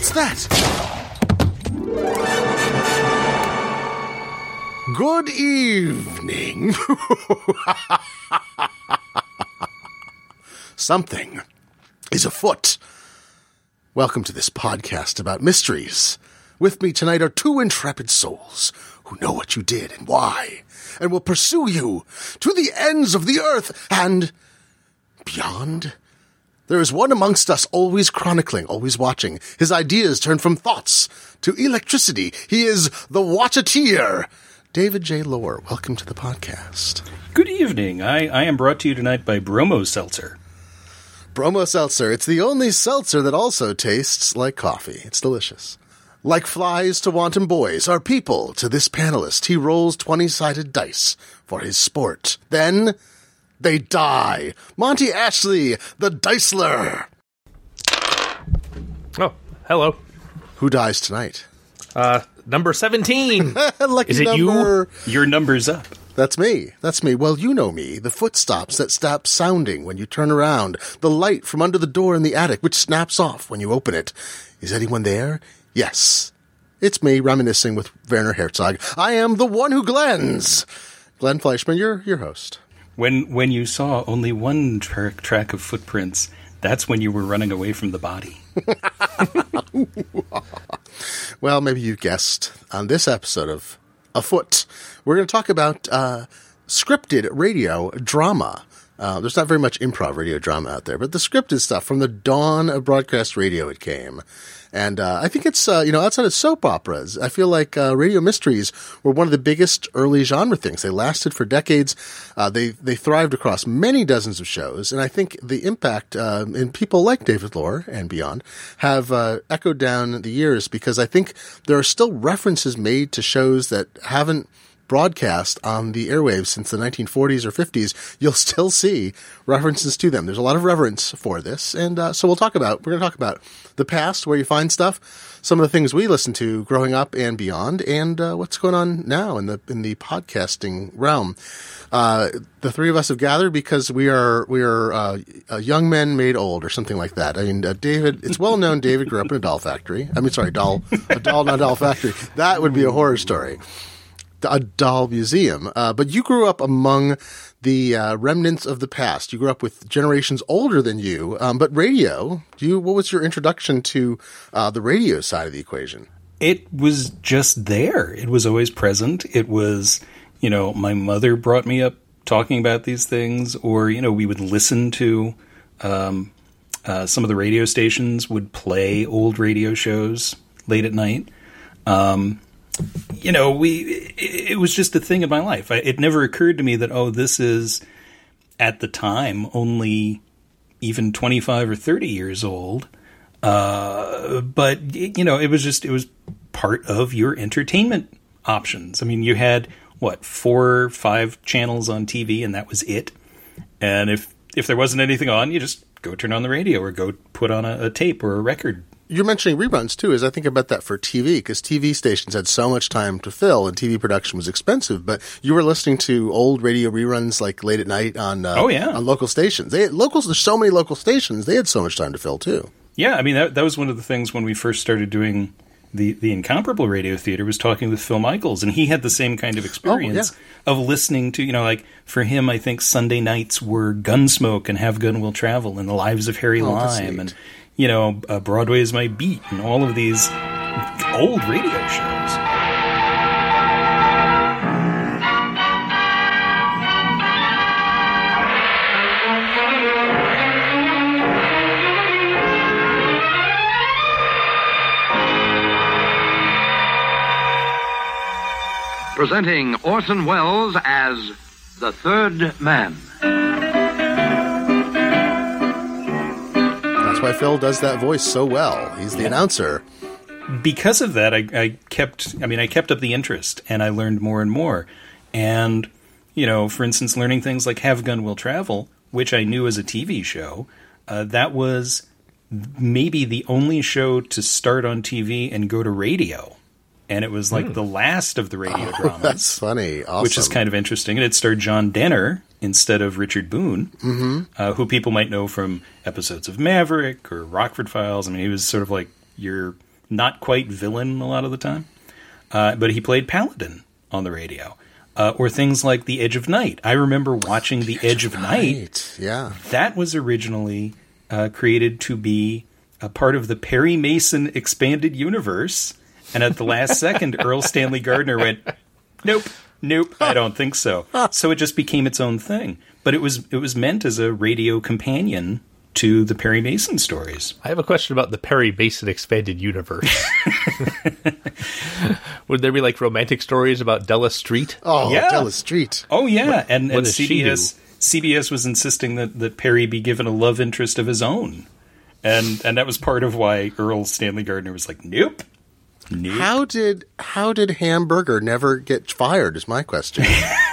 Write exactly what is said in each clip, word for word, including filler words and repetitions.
What's that? Good evening. Something is afoot. Welcome to this podcast about mysteries. With me tonight are two intrepid souls who know what you did and why, and will pursue you to the ends of the earth and beyond. There is one amongst us always chronicling, always watching. His ideas turn from thoughts to electricity. He is the Watcheteer. David J. Lohr, welcome to the podcast. Good evening. I, I am brought to you tonight by Bromo Seltzer. Bromo Seltzer. It's the only seltzer that also tastes like coffee. It's delicious. Like flies to wanton boys are people to this panelist. He rolls twenty-sided dice for his sport. Then they die. Monty Ashley, the Diceler. Oh, hello. Who dies tonight? Uh, number seventeen. Lucky Is it number. you? Your number's up. That's me. That's me. Well, you know me. The footsteps that stop sounding when you turn around. The light from under the door in the attic, which snaps off when you open it. Is anyone there? Yes. It's me, reminiscing with Werner Herzog. I am the one who glens. Glenn Fleischman, you're your host. When when you saw only one tra- track of footprints, that's when you were running away from the body. Well, maybe you guessed. On this episode of Afoot, we're going to talk about uh, scripted radio drama. Uh, there's not very much improv radio drama out there, but the scripted stuff from the dawn of broadcast radio it came. And uh, I think it's, uh, you know, outside of soap operas, I feel like uh, radio mysteries were one of the biggest early genre things. They lasted for decades. Uh, they they thrived across many dozens of shows. And I think the impact uh, in people like David Lohr and beyond have uh, echoed down the years, because I think there are still references made to shows that haven't broadcast on the airwaves since the nineteen forties or fifties. You'll still see references to them. There's a lot of reverence for this. And uh, so we'll talk about, we're going to talk about the past, where you find stuff, some of the things we listened to growing up and beyond, and uh, what's going on now in the in the podcasting realm. Uh, the three of us have gathered because we are we are uh, uh, young men made old, or something like that. I mean, uh, David, it's well known David grew up in a doll factory. I mean, sorry, doll, a doll, not doll factory. That would be a horror story. A doll museum. Uh, but you grew up among the uh, remnants of the past. You grew up with generations older than you. Um, but radio, do you, what was your introduction to uh, the radio side of the equation? It was just there. It was always present. It was, you know, my mother brought me up talking about these things, or, you know, we would listen to um, uh, some of the radio stations would play old radio shows late at night. Um You know, we it, it was just a thing in my life. I, it never occurred to me that, oh, this is, at the time, only even twenty-five or thirty years old. Uh, but, you know, it was just, it was part of your entertainment options. I mean, you had, what, four or five channels on T V, and that was it. And if, if there wasn't anything on, you just go turn on the radio or go put on a, a tape or a record. You're mentioning reruns, too, as I think about that for T V, because T V stations had so much time to fill, and T V production was expensive. But you were listening to old radio reruns, like, late at night on uh, oh, yeah. on local stations. They had, locals, there's so many local stations, they had so much time to fill, too. Yeah, I mean, that, that was one of the things when we first started doing the, the Incomparable Radio Theater, was talking with Phil Michaels, and he had the same kind of experience oh, yeah. of listening to, you know, like, for him, I think Sunday nights were Gunsmoke and Have Gun Will Travel and The Lives of Harry oh, Lime and, you know, uh, Broadway is My Beat and all of these old radio shows. Presenting Orson Welles as the Third Man. That's why Phil does that voice so well. He's the announcer. Because of that, I, I kept, I mean, I kept up the interest, and I learned more and more. And, you know, for instance, learning things like Have Gun Will Travel, which I knew as a T V show, uh, that was maybe the only show to start on T V and go to radio. And it was like mm. the last of the radio oh, dramas. That's funny. Awesome. Which is kind of interesting. And it starred John Denner instead of Richard Boone, mm-hmm. uh, who people might know from episodes of Maverick or Rockford Files. I mean, he was sort of like your not quite villain a lot of the time. Uh, but he played Paladin on the radio. Uh, or things like The Edge of Night. I remember watching The, the Edge, Edge of, of Night. Night. Yeah. That was originally uh, created to be a part of the Perry Mason expanded universe. And at the last second, Earl Stanley Gardner went, nope, nope, I don't think so. So it just became its own thing. But it was it was meant as a radio companion to the Perry Mason stories. I have a question about the Perry Mason expanded universe. Would there be like romantic stories about Della Street? Oh, yeah. Della Street. Oh, yeah. What, and what and does C B S, she do? C B S was insisting that, that Perry be given a love interest of his own. And and that was part of why Earl Stanley Gardner was like, nope. Nope. How did how did Hamburger never get fired is my question.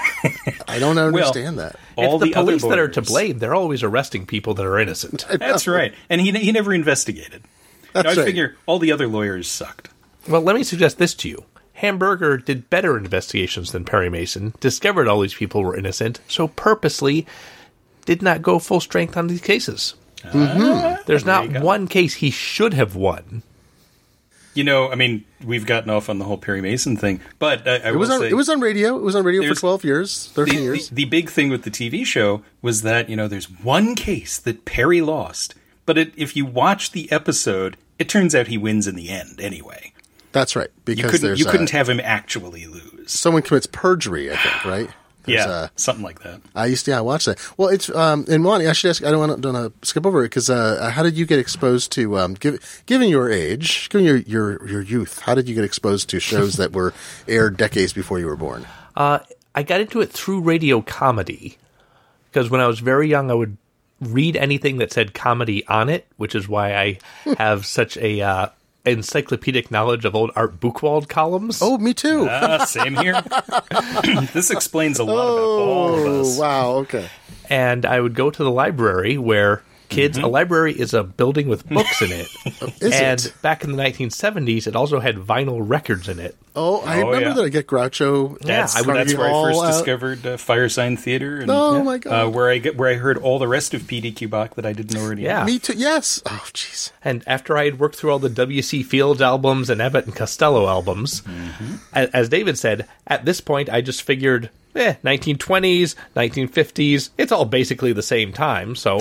I don't understand well, that. All it's the, the police other that are to lawyers. blame. They're always arresting people that are innocent. That's right. And he he never investigated. That's now, I right. figure all the other lawyers sucked. Well, let me suggest this to you. Hamburger did better investigations than Perry Mason, discovered all these people were innocent, so purposely did not go full strength on these cases. Mm-hmm. There's There you not go. one case he should have won. You know, I mean, we've gotten off on the whole Perry Mason thing, but I, I It was will on say it was on radio. It was on radio for There's- twelve years, thirteen the, years. the, the big thing with the T V show was that, you know, there's one case that Perry lost, but it, if you watch the episode, it turns out he wins in the end anyway. That's right. You Because couldn't there's you uh, couldn't have him actually lose. someone commits perjury, I think, right? There's, Yeah, uh, something like that. I used to, yeah, I watched that. Well, it's, um, and Monty, I should ask, I don't want to, don't want to skip over it, because, uh, how did you get exposed to, um, give, given your age, given your, your, your youth, how did you get exposed to shows that were aired decades before you were born? Uh, I got into it through radio comedy, because when I was very young, I would read anything that said comedy on it, which is why I have such a uh, encyclopedic knowledge of old Art Buchwald columns. Oh, me too. Ah, same here. This explains a lot about all of Oh, us. wow, okay. And I would go to the library where kids, Mm-hmm. a library is a building with books in it. Is and it? back in the nineteen seventies, it also had vinyl records in it. Oh, I Oh, remember yeah. that I get Groucho. That's, I would- that's where I Carnegie first Hall out. discovered uh, Firesign Theater. And, Oh, my God. Uh, where I get, where I heard all the rest of P D Q Bach that I didn't already Yeah. know. Me too, yes. Oh, jeez. And after I had worked through all the W C Fields albums and Abbott and Costello albums, a- as David said, at this point I just figured, eh, nineteen twenties, nineteen fifties, it's all basically the same time. So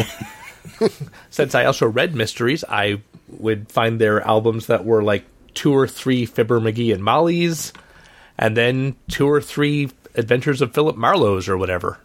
since I also read mysteries, I would find their albums that were like two or three Fibber McGee and Molly's, and then two or three Adventures of Philip Marlowe's or whatever.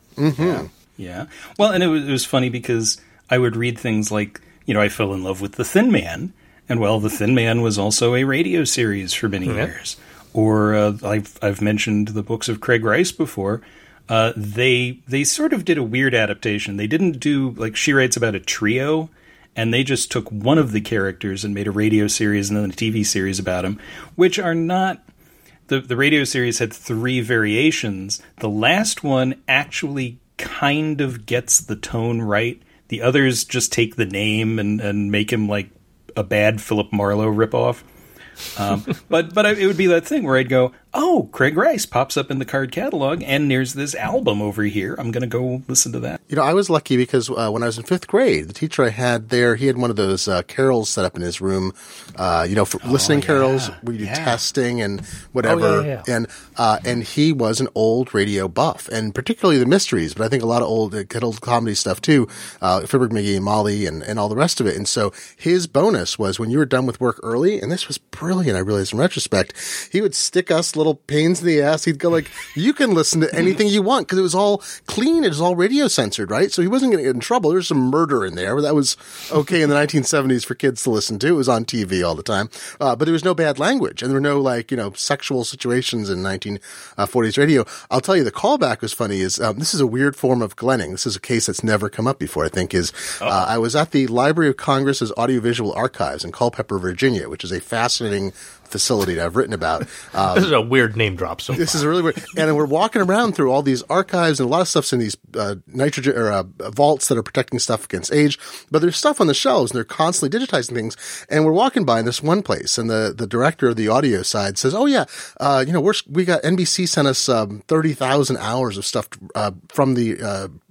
Yeah. Well, and it was, it was funny because I would read things like, you know, I fell in love with The Thin Man. And, well, The Thin Man was also a radio series for many Yeah. years. Or uh, I've, I've mentioned the books of Craig Rice before. Uh, they they sort of did a weird adaptation. They didn't do, like, she writes about a trio, and they just took one of the characters and made a radio series and then a T V series about him, which are not... The, the radio series had three variations. The last one actually kind of gets the tone right. The others just take the name and, and make him like a bad Philip Marlowe ripoff. Um, but but I, it would be that thing where I'd go, oh, Craig Rice pops up in the card catalog, and there's this album over here. I'm going to go listen to that. You know, I was lucky because uh, when I was in fifth grade, the teacher I had there, he had one of those uh, carols set up in his room, uh, you know, for listening yeah. carols where you do Yeah. testing and whatever. Oh, yeah, yeah, yeah. And uh, and he was an old radio buff, and particularly the mysteries, but I think a lot of old, uh, good old comedy stuff too, uh, Fibber McGee and Molly and, and all the rest of it. And so his bonus was when you were done with work early, and this was brilliant, I realized in retrospect, he would stick us little pains in the ass. He'd go like, you can listen to anything you want, because it was all clean. It was all radio censored, right? So he wasn't going to get in trouble. There was some murder in there, but that was okay in the nineteen seventies for kids to listen to. It was on T V all the time. Uh, but there was no bad language, and there were no like, you know, sexual situations in nineteen forties radio. I'll tell you, the callback was funny is, um, this is a weird form of Glenning. This is a case that's never come up before, I think, is, uh, I was at the Library of Congress's Audiovisual Archives in Culpeper, Virginia, which is a fascinating facility that I've written about. Um, This is a weird name drop. So this is really weird. And we're walking around through all these archives, and a lot of stuff's in these uh, nitrogen or uh, vaults that are protecting stuff against age. But there's stuff on the shelves, and they're constantly digitizing things. And we're walking by in this one place, and the, the director of the audio side says, "Oh yeah, uh, you know, we're we got N B C sent us um, thirty thousand hours of stuff uh, from the uh,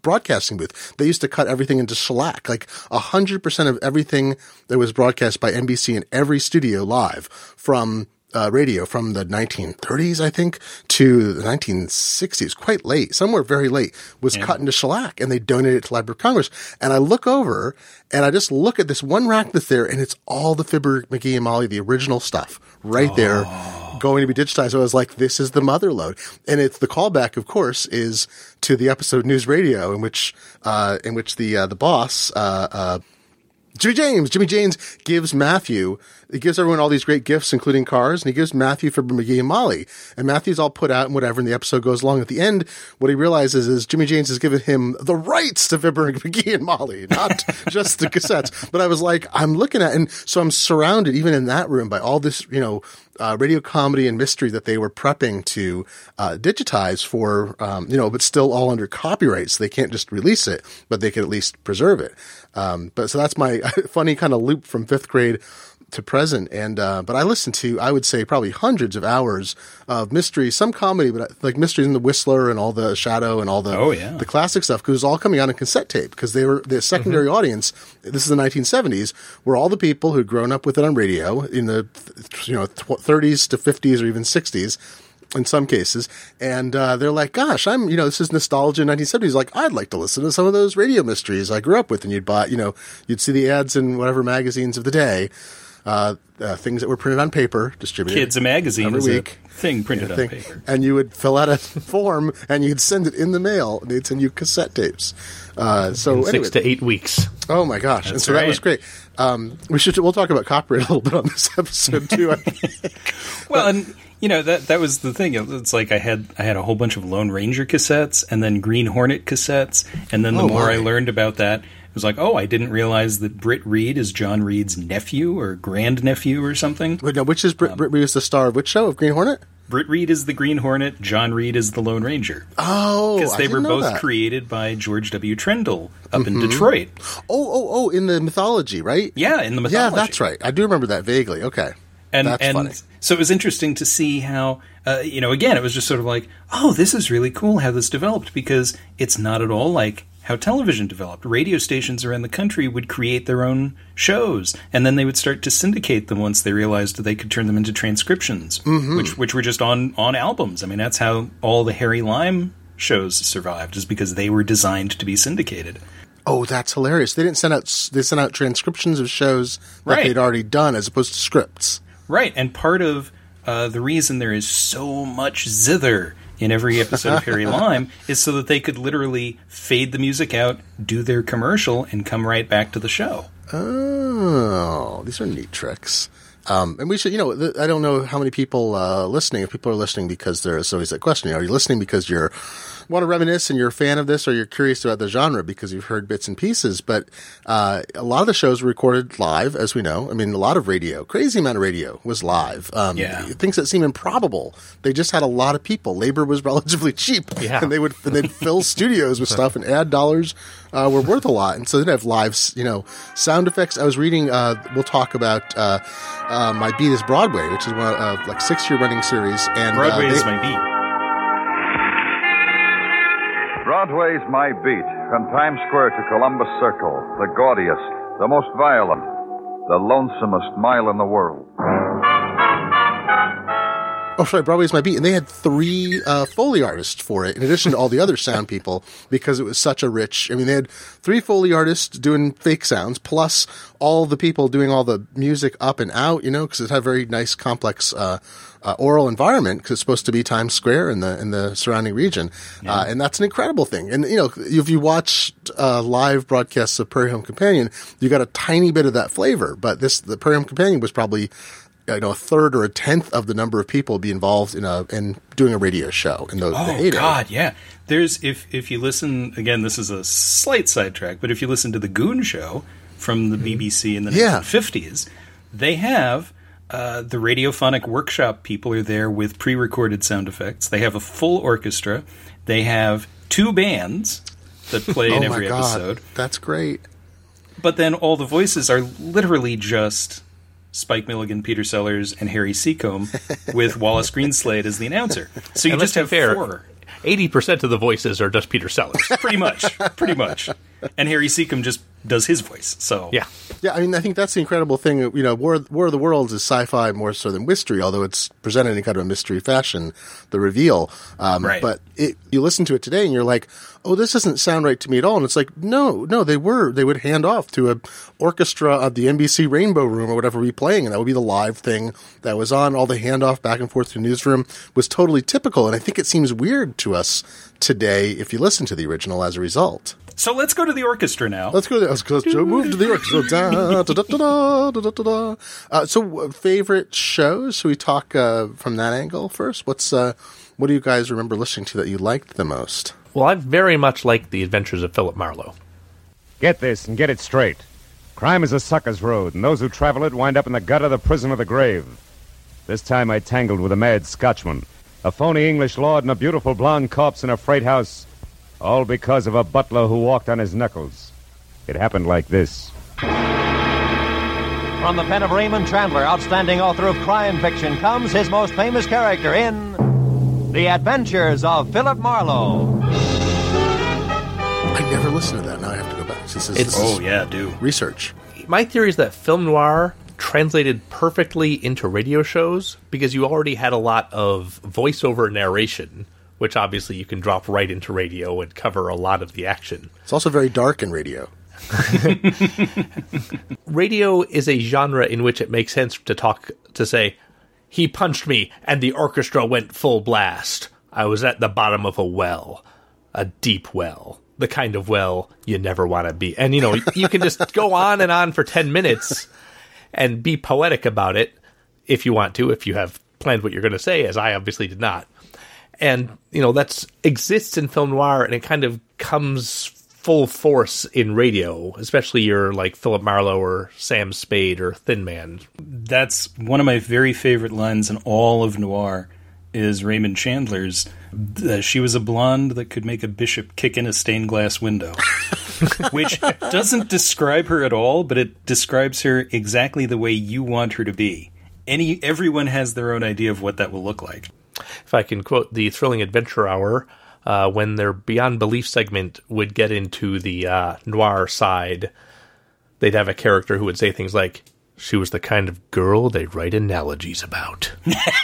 broadcasting booth. They used to cut everything into shellac, like a hundred percent of everything that was broadcast by N B C in every studio live from uh, radio from the nineteen thirties, I think, to the nineteen sixties, quite late, somewhere very late, was yeah. cut into shellac, and they donated it to Library of Congress. And I look over and I just look at this one rack that's there, and it's all the Fibber, McGee, and Molly, the original stuff right oh. there, going to be digitized. So I was like, this is the mother lode. And it's the callback, of course, is to the episode News Radio in which, uh, in which the, uh, the boss, uh, uh, Jimmy James, Jimmy James gives Matthew, he gives everyone all these great gifts, including cars, and he gives Matthew Fibber, McGee, and Molly. And Matthew's all put out and whatever, and the episode goes along. At the end, what he realizes is Jimmy James has given him the rights to Fibber, McGee, and Molly, not just the cassettes. But I was like, I'm looking at, and so I'm surrounded, even in that room, by all this, you know, Uh, radio comedy and mystery that they were prepping to uh, digitize for, um, you know, but still all under copyright, so they can't just release it, but they can at least preserve it. Um, but so that's my funny kind of loop from fifth grade to present. And uh, but I listened to, I would say, probably hundreds of hours of mystery, some comedy, but like Mysteries in the Whistler and all the Shadow and all the oh, yeah. the classic stuff, because it was all coming out in cassette tape, because they were the secondary mm-hmm. audience. This is the nineteen seventies, were all the people who'd grown up with it on radio in the you know thirties to fifties or even sixties. In some cases, and uh, they're like, gosh, I'm, you know, this is nostalgia in nineteen seventies. Like, I'd like to listen to some of those radio mysteries I grew up with. And you'd buy, you know, you'd see the ads in whatever magazines of the day, uh, uh, things that were printed on paper, distributed. Kids a Magazine every is week. A thing printed yeah, on thing. paper. And you would fill out a form and you'd send it in the mail, and they'd send you cassette tapes. Uh, so in anyway. six to eight weeks. Oh my gosh. That's and so right. that was great. Um, we should, we'll talk about copyright a little bit on this episode too. Well, and you know, that that was the thing. It's like I had I had a whole bunch of Lone Ranger cassettes and then Green Hornet cassettes, and then the oh, more my. I learned about that, it was like, oh, I didn't realize that Britt Reed is John Reed's nephew or grandnephew or something. Wait, no, which is Britt, um, Britt Reed is the star of which show, of Green Hornet? Britt Reed is the Green Hornet, John Reed is the Lone Ranger. Oh, because they I didn't were know both that. created by George W. Trendle up mm-hmm. in Detroit. Oh, oh, oh, in the mythology, right? Yeah, in the mythology. Yeah, that's right. I do remember that vaguely. Okay. And, That's and funny. So it was interesting to see how, uh, you know, again, it was just sort of like, oh, this is really cool how this developed, because it's not at all like how television developed. Radio stations around the country would create their own shows, and then they would start to syndicate them once they realized that they could turn them into transcriptions, mm-hmm. which which were just on, on albums. I mean, that's how all the Harry Lime shows survived, is because they were designed to be syndicated. Oh, that's hilarious. They didn't send out they sent out transcriptions of shows that right. they'd already done as opposed to scripts. Right, and part of uh, the reason there is so much zither in every episode of Harry Lime is so that they could literally fade the music out, do their commercial, and come right back to the show. Oh, these are neat tricks. Um, and we should, you know, th- I don't know how many people uh, listening, if people are listening because there's always that question, you know, are you listening because you're want to reminisce and you're a fan of this, or you're curious about the genre because you've heard bits and pieces? But uh, a lot of the shows were recorded live, as we know. I mean, a lot of radio, crazy amount of radio was live. Um, yeah. Things that seem improbable. They just had a lot of people. Labor was relatively cheap. Yeah. And they would and they'd fill studios with stuff, and ad dollars uh, were worth a lot. And so they'd have live, you know, sound effects. I was reading, uh, we'll talk about uh, uh, My Beat is Broadway, which is one of uh, like six-year running series. And Broadway uh, they, is my beat. Broadway's My Beat, from Times Square to Columbus Circle, the gaudiest, the most violent, the lonesomest mile in the world. Oh, sorry, Broadway's My Beat. And they had three uh, Foley artists for it, in addition to all the other sound people, because it was such a rich... I mean, they had three Foley artists doing fake sounds, plus all the people doing all the music up and out, you know, because it had a very nice, complex uh, uh, oral environment, because it's supposed to be Times Square and the and the surrounding region. Yeah. Uh, and that's an incredible thing. And, you know, if you watch uh, live broadcasts of Prairie Home Companion, you got a tiny bit of that flavor. But this, the Prairie Home Companion was probably... you know, a third or a tenth of the number of people be involved in a in doing a radio show in those. Oh the God, yeah. There's if if you listen again, this is a slight sidetrack, but if you listen to the Goon Show from the B B C in the yeah. nineteen fifties, they have uh, the radiophonic workshop people are there with pre-recorded sound effects. They have a full orchestra. They have two bands that play in oh every my God. episode. That's great. But then all the voices are literally just Spike Milligan, Peter Sellers, and Harry Seacombe with Wallace Greenslade as the announcer. So you And just let's be have fair, four. eighty percent of the voices are just Peter Sellers. Pretty much. Pretty much. And Harry Seacombe just does his voice. So Yeah. Yeah, I mean, I think that's the incredible thing. You know, War, War of the Worlds is sci-fi more so than mystery, although it's presented in kind of a mystery fashion, the reveal. Um, Right. But it, you listen to it today and you're like, oh, this doesn't sound right to me at all. And it's like, no, no, they were. They would hand off to an orchestra of the N B C Rainbow Room or whatever we playing, and that would be the live thing that was on. All the handoff back and forth to the newsroom was totally typical. And I think it seems weird to us today if you listen to the original as a result. So let's go to the orchestra now. Let's go to the, let's go move to the orchestra. Da, da, da, da, da, da, da, da. Uh, so, uh, favorite shows? Should we talk uh, from that angle first? What's uh, what do you guys remember listening to that you liked the most? Well, I very much like The Adventures of Philip Marlowe. Get this and get it straight. Crime is a sucker's road, and those who travel it wind up in the gutter, the prison, or the grave. This time I tangled with a mad Scotchman, a phony English lord, and a beautiful blonde corpse in a freight house, all because of a butler who walked on his knuckles. It happened like this. From the pen of Raymond Chandler, outstanding author of crime fiction, comes his most famous character in The Adventures of Philip Marlowe. I never listened to that. Now I have to go back. This is, It's- this is Oh, yeah, do. research. My theory is that film noir translated perfectly into radio shows because you already had a lot of voiceover narration, which obviously you can drop right into radio and cover a lot of the action. It's also very dark in radio. Radio is a genre in which it makes sense to talk, to say, he punched me and the orchestra went full blast. I was at the bottom of a well, a deep well, the kind of well you never want to be. And, you know, you can just go on and on for ten minutes and be poetic about it if you want to, if you have planned what you're going to say, as I obviously did not. And, you know, that exists in film noir, and it kind of comes full force in radio, especially your, like, Philip Marlowe or Sam Spade or Thin Man. That's one of my very favorite lines in all of noir is Raymond Chandler's, uh, she was a blonde that could make a bishop kick in a stained glass window. Which doesn't describe her at all, but it describes her exactly the way you want her to be. Any Everyone has their own idea of what that will look like. If I can quote the Thrilling Adventure Hour, uh, when their Beyond Belief segment would get into the uh, noir side, they'd have a character who would say things like, she was the kind of girl they write analogies about.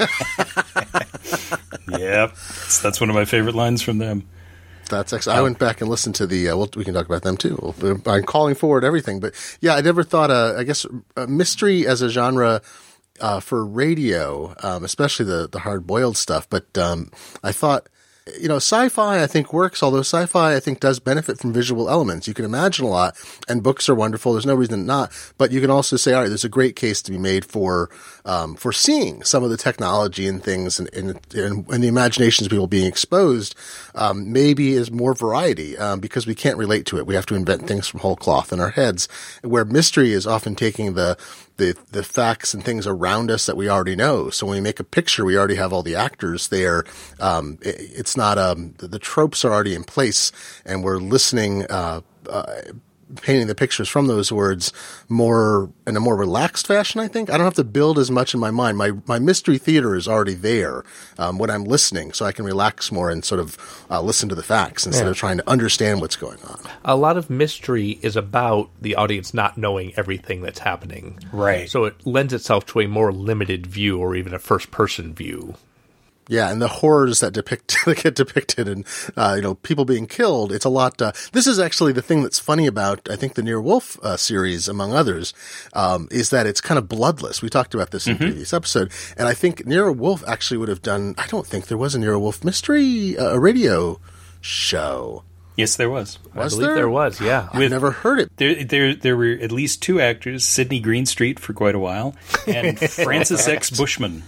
Yep. That's, that's one of my favorite lines from them. That's excellent. I went back and listened to the. Uh, well, we can talk about them too. I'm calling forward everything, but yeah, I never thought. Uh, I guess uh, mystery as a genre uh, for radio, um, especially the the hard boiled stuff. But um, I thought, you know, sci-fi I think works. Although sci-fi I think does benefit from visual elements. You can imagine a lot, and books are wonderful. There's no reason not. But you can also say, all right, there's a great case to be made for um, for seeing some of the technology and things, and and, and, and the imaginations of people being exposed. Um, maybe is more variety um, because we can't relate to it. We have to invent things from whole cloth in our heads. Where mystery is often taking the the the facts and things around us that we already know. So when we make a picture, we already have all the actors there. Um, it, it's not um, the, the tropes are already in place, and we're listening. Uh, uh, painting the pictures from those words more in a more relaxed fashion, I think. I don't have to build as much in my mind. My my mystery theater is already there um, when I'm listening, so I can relax more and sort of uh, listen to the facts instead Yeah. of trying to understand what's going on. A lot of mystery is about the audience not knowing everything that's happening. Right. So it lends itself to a more limited view or even a first-person view. Yeah, and the horrors that depict that get depicted, and uh, you know, people being killed. It's a lot. Uh, this is actually the thing that's funny about I think the Nero Wolfe uh, series, among others, um, is that it's kind of bloodless. We talked about this in Mm-hmm. a previous episode, and I think Nero Wolfe actually would have done. I don't think there was a Nero Wolfe mystery uh, radio show. Yes, there was. Was I believe there? there was, yeah. I've never heard it. There, there, there were at least two actors, Sidney Greenstreet for quite a while, and Francis X. Bushman.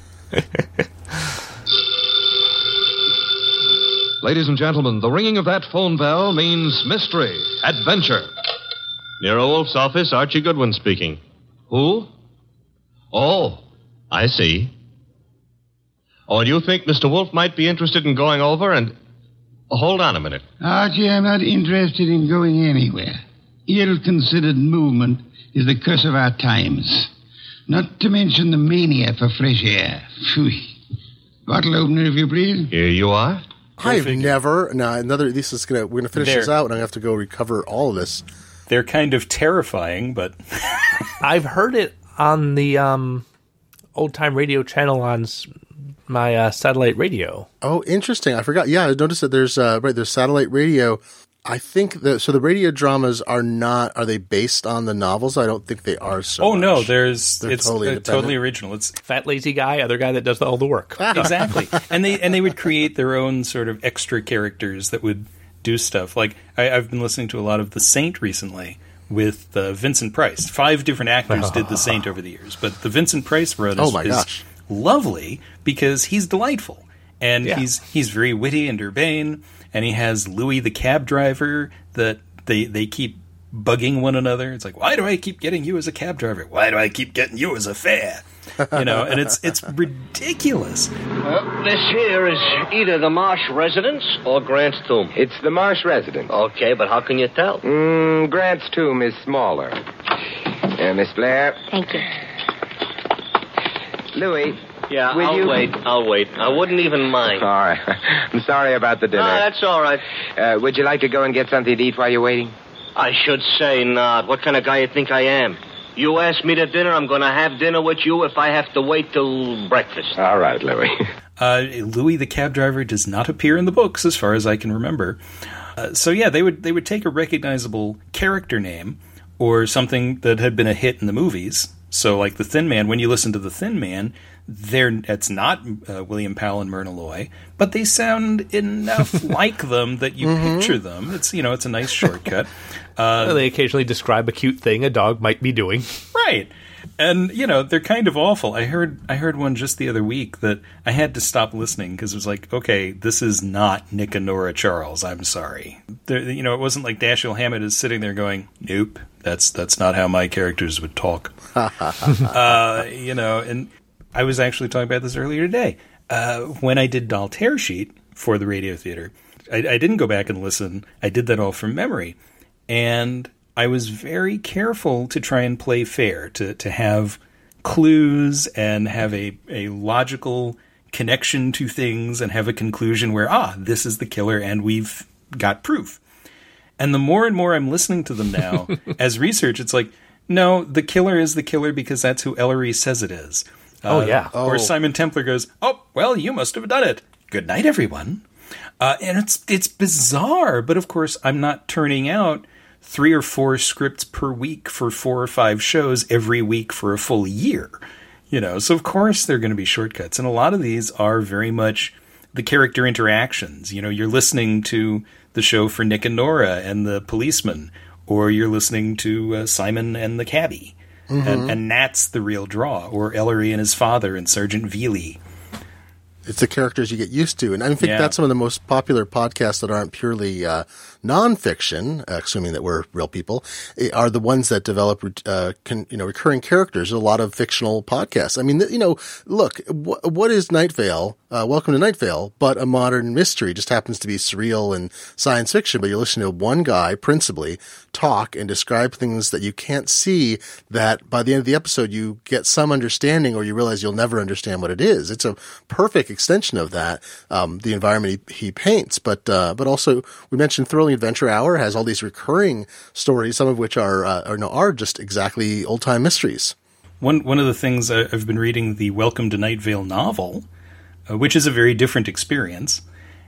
Ladies and gentlemen, the ringing of that phone bell means mystery, adventure. Nero Wolfe's office, Archie Goodwin speaking. Who? Oh, I see. Oh, and you think Mister Wolfe might be interested in going over and... Oh, hold on a minute. Archie, I'm not interested in going anywhere. Ill-considered movement is the curse of our times. Not to mention the mania for fresh air. Phew. Bottle opener, if you please. Here you are. I've figure. never. Now another. This is gonna. We're gonna finish They're- this out, and I have to go recover all of this. They're kind of terrifying, but I've heard it on the um, old time radio channel on s- my uh, satellite radio. Oh, interesting. I forgot. Yeah, I noticed that there's uh, right. There's satellite radio. I think that so the radio dramas are not. Are they based on the novels? I don't think they are. So. oh much. no, there's They're it's totally uh, independent. totally original. It's Fat lazy guy, other guy that does all the work. exactly, and they and they would create their own sort of extra characters that would do stuff. Like I, I've been listening to a lot of The Saint recently with uh, Vincent Price. Five different actors did The Saint over the years, but the Vincent Price run is, Oh my is gosh. lovely because he's delightful and Yeah. he's he's very witty and urbane, and he has Louis the cab driver that they they keep bugging one another. It's like, why do I keep getting you as a cab driver? Why do I keep getting you as a fare? You know, and it's it's ridiculous. Well, this here is either the Marsh residence or Grant's tomb. It's the Marsh residence. Okay, but how can you tell? Mm, Grant's tomb is smaller. Uh, Miss Blair. Thank you. Louis. Yeah, will I'll you... wait. I'll wait. I wouldn't even mind. All right. I'm sorry about the dinner. No, that's all right. Uh, would you like to go and get something to eat while you're waiting? I should say not. What kind of guy you think I am? You ask me to dinner, I'm going to have dinner with you if I have to wait till breakfast. All right, Louis. Uh, Louis the cab driver does not appear in the books, as far as I can remember. Uh, so yeah, they would they would take a recognizable character name or something that had been a hit in the movies. So like the Thin Man. When you listen to the Thin Man, they're it's not uh, William Powell and Myrna Loy, but they sound enough like them that you Mhm. picture them. It's you know it's a nice shortcut. Uh, They occasionally describe a cute thing a dog might be doing. Right. And, you know, they're kind of awful. I heard I heard one just the other week that I had to stop listening because it was like, okay, this is not Nick and Nora Charles. I'm sorry. There, you know, it wasn't like Dashiell Hammett is sitting there going, nope, that's that's not how my characters would talk. uh, you know, and I was actually talking about this earlier today. Uh, when I did Doll Tear Sheet for the Radio Theater, I, I didn't go back and listen. I did that all from memory. And I was very careful to try and play fair, to, to have clues and have a, a logical connection to things and have a conclusion where, ah, this is the killer and we've got proof. And the more and more I'm listening to them now, as research, it's like, no, the killer is the killer because that's who Ellery says it is. Oh, yeah. Or Oh. Simon Templar goes, oh, well, you must have done it. Good night, everyone. Uh, and it's it's bizarre, but of course I'm not turning out three or four scripts per week for four or five shows every week for a full year. You know, so of course there are going to be shortcuts. And a lot of these are very much the character interactions. You know, you're listening to the show for Nick and Nora and the policeman, or you're listening to uh, Simon and the cabbie. Mhm. And, and that's the real draw. Or Ellery and his father and Sergeant Veely. It's the characters you get used to. And I think Yeah. that's some of the most popular podcasts that aren't purely uh, nonfiction, uh, assuming that we're real people, eh, are the ones that develop uh, con, you know, recurring characters. A lot of fictional podcasts. I mean, you know, look, wh- what is Night Vale? Uh, Welcome to Night Vale, but a modern mystery. Just happens to be surreal and science fiction, but you're listening to one guy, principally, talk and describe things that you can't see, that by the end of the episode you get some understanding or you realize you'll never understand what it is. It's a perfect extension of that, um, the environment he, he paints. But uh, but also, we mentioned Thrilling Adventure Hour has all these recurring stories, some of which are, uh, are, no, are just exactly old-time mysteries. One one of the things I- I've been reading the Welcome to Night Vale novel, uh, which is a very different experience.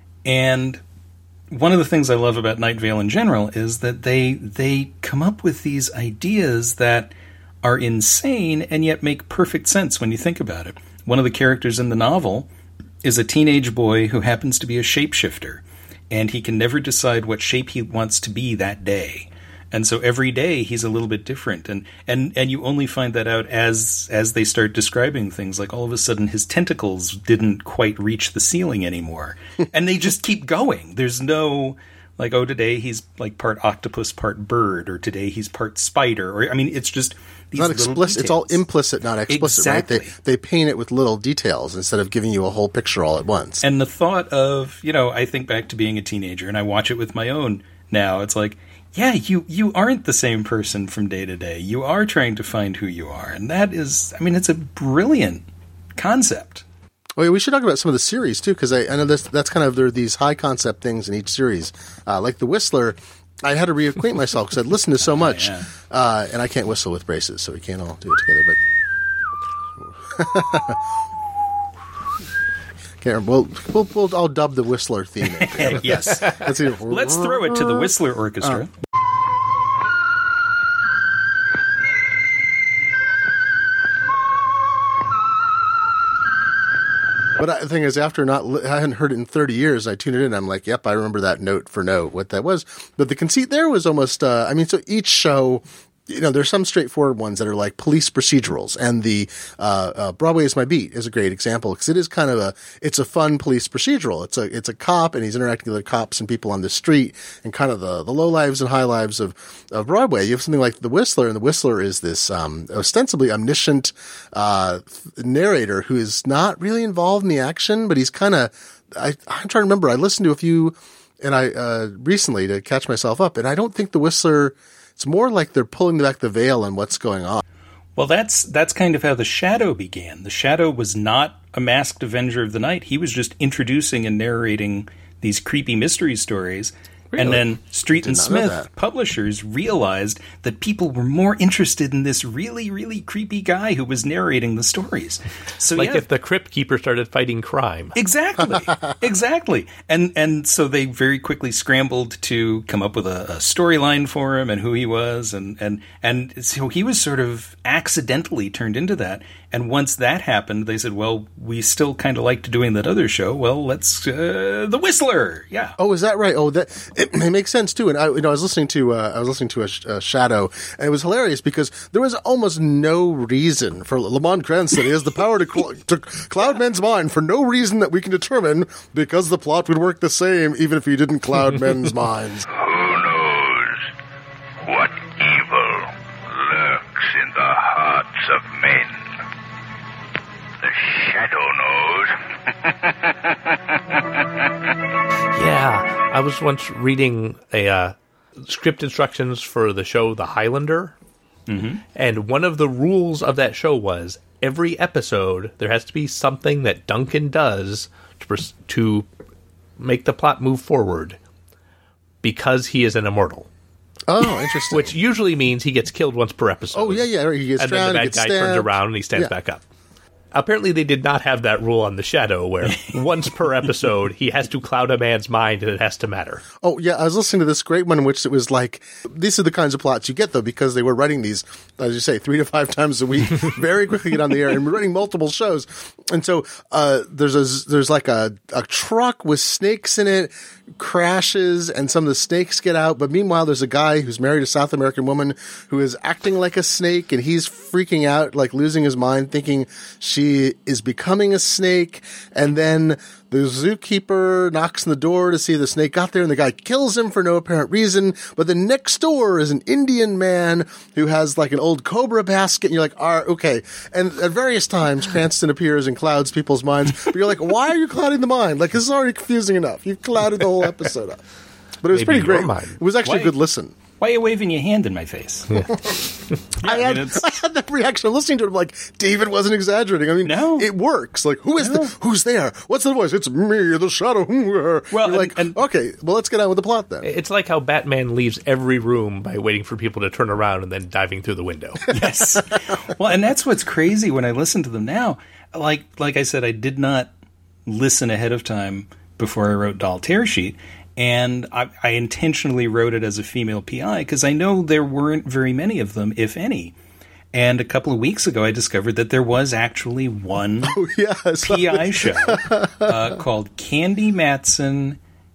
And one of the things I love about Night Vale in general is that they they come up with these ideas that are insane and yet make perfect sense when you think about it. One of the characters in the novel is a teenage boy who happens to be a shapeshifter, and he can never decide what shape he wants to be that day. And so every day he's a little bit different, and, and, and you only find that out as as they start describing things. Like all of a sudden his tentacles didn't quite reach the ceiling anymore, and they just keep going. There's no like, oh, today he's like part octopus, part bird, or today he's part spider, or I mean, it's just It's these not little explicit. It's all details. implicit, not explicit, Exactly. right? They they paint it with little details instead of giving you a whole picture all at once. And the thought of, you know, I think back to being a teenager and I watch it with my own now. It's like, yeah, you, you aren't the same person from day to day. You are trying to find who you are. And that is, I mean, it's a brilliant concept. Oh, yeah, we should talk about some of the series, too, because I, I know this, that's kind of, there are these high-concept things in each series. Uh, like The Whistler, I had to reacquaint myself because I'd listened to so much, yeah. uh, and I can't whistle with braces, so we can't all do it together, but... Can't remember. We'll, we'll, we'll, I'll dub the Whistler theme. Yes. Let's, see. Let's throw it to the Whistler Orchestra. Oh. But the thing is, after not, I hadn't heard it in thirty years, I tuned it in, and I'm like, yep, I remember that note for note, what that was. But the conceit there was almost, uh, I mean, so each show, you know, there's some straightforward ones that are like police procedurals, and the uh, uh, Broadway is My Beat is a great example because it is kind of a, it's a fun police procedural. It's a, it's a cop, and he's interacting with other cops and people on the street, and kind of the, the low lives and high lives of, of Broadway. You have something like The Whistler, and The Whistler is this um, ostensibly omniscient uh, narrator who is not really involved in the action, but he's kind of, I, I'm trying to remember, I listened to a few, and I uh, recently to catch myself up, and I don't think The Whistler. It's more like they're pulling back the veil on what's going on. Well, that's that's kind of how The Shadow began. The Shadow was not a masked Avenger of the Night. He was just introducing and narrating these creepy mystery stories. Really? And then Street and Smith publishers realized that people were more interested in this really, really creepy guy who was narrating the stories. So, like yeah. if the Crypt Keeper started fighting crime. Exactly. Exactly. And and so they very quickly scrambled to come up with a, a storyline for him and who he was. And, and, and so he was sort of accidentally turned into that. And once that happened, they said, well, we still kind of liked doing that other show. Well, let's, uh, The Whistler. Yeah. Oh, is that right? Oh, that, it, it makes sense too. And I, you know, I was listening to, uh, I was listening to a, a Shadow, and it was hilarious because there was almost no reason for Lamont Cranston. He has the power to, cl- to cloud men's mind for no reason that we can determine, because the plot would work the same even if he didn't cloud men's minds. Who knows what evil lurks in the hearts of men? The Shadow knows. Yeah, I was once reading a uh, script instructions for the show The Highlander, mm-hmm. and one of the rules of that show was every episode there has to be something that Duncan does to, pers- to make the plot move forward because he is an immortal. Oh, interesting. Which usually means he gets killed once per episode. Oh, yeah, yeah. He gets and drowned, then he the bad gets guy stabbed. turns around and he stands Yeah. back up. Apparently they did not have that rule on The Shadow, where once per episode he has to cloud a man's mind and it has to matter. Oh, yeah, I was listening to this great one in which it was like, these are the kinds of plots you get, though, because they were writing these, as you say, three to five times a week, very quickly get on the air, and we're writing multiple shows. And so uh, there's a, there's like a, a truck with snakes in it, crashes, and some of the snakes get out, but meanwhile there's a guy who's married a South American woman who is acting like a snake, and he's freaking out, like losing his mind, thinking she is becoming a snake, and then the zookeeper knocks on the door to see if the snake got there, and the guy kills him for no apparent reason. But then next door is an Indian man who has like an old cobra basket, and you're like, all right, okay. And at various times, Cranston appears and clouds people's minds, but you're like, why are you clouding the mind? Like, this is already confusing enough. You've clouded the whole episode up. But it was Maybe pretty great. your mind. It was actually Why- a good listen. Why are you waving your hand in my face? I, had, I had that reaction. I'm listening to it. I'm like, David wasn't exaggerating. I mean, No. it works. Like, who is No. the, who's there? What's the voice? It's me, the Shadow. Well, You're and- like, and- okay, well, let's get on with the plot then. It's like how Batman leaves every room by waiting for people to turn around and then diving through the window. Yes. Well, and that's what's crazy when I listen to them now. Like, like I said, I did not listen ahead of time before I wrote Doll Tear Sheet. And I, I intentionally wrote it as a female P I because I know there weren't very many of them, if any. And a couple of weeks ago, I discovered that there was actually one Oh, yeah, I saw P I that. show uh, called Candy Matson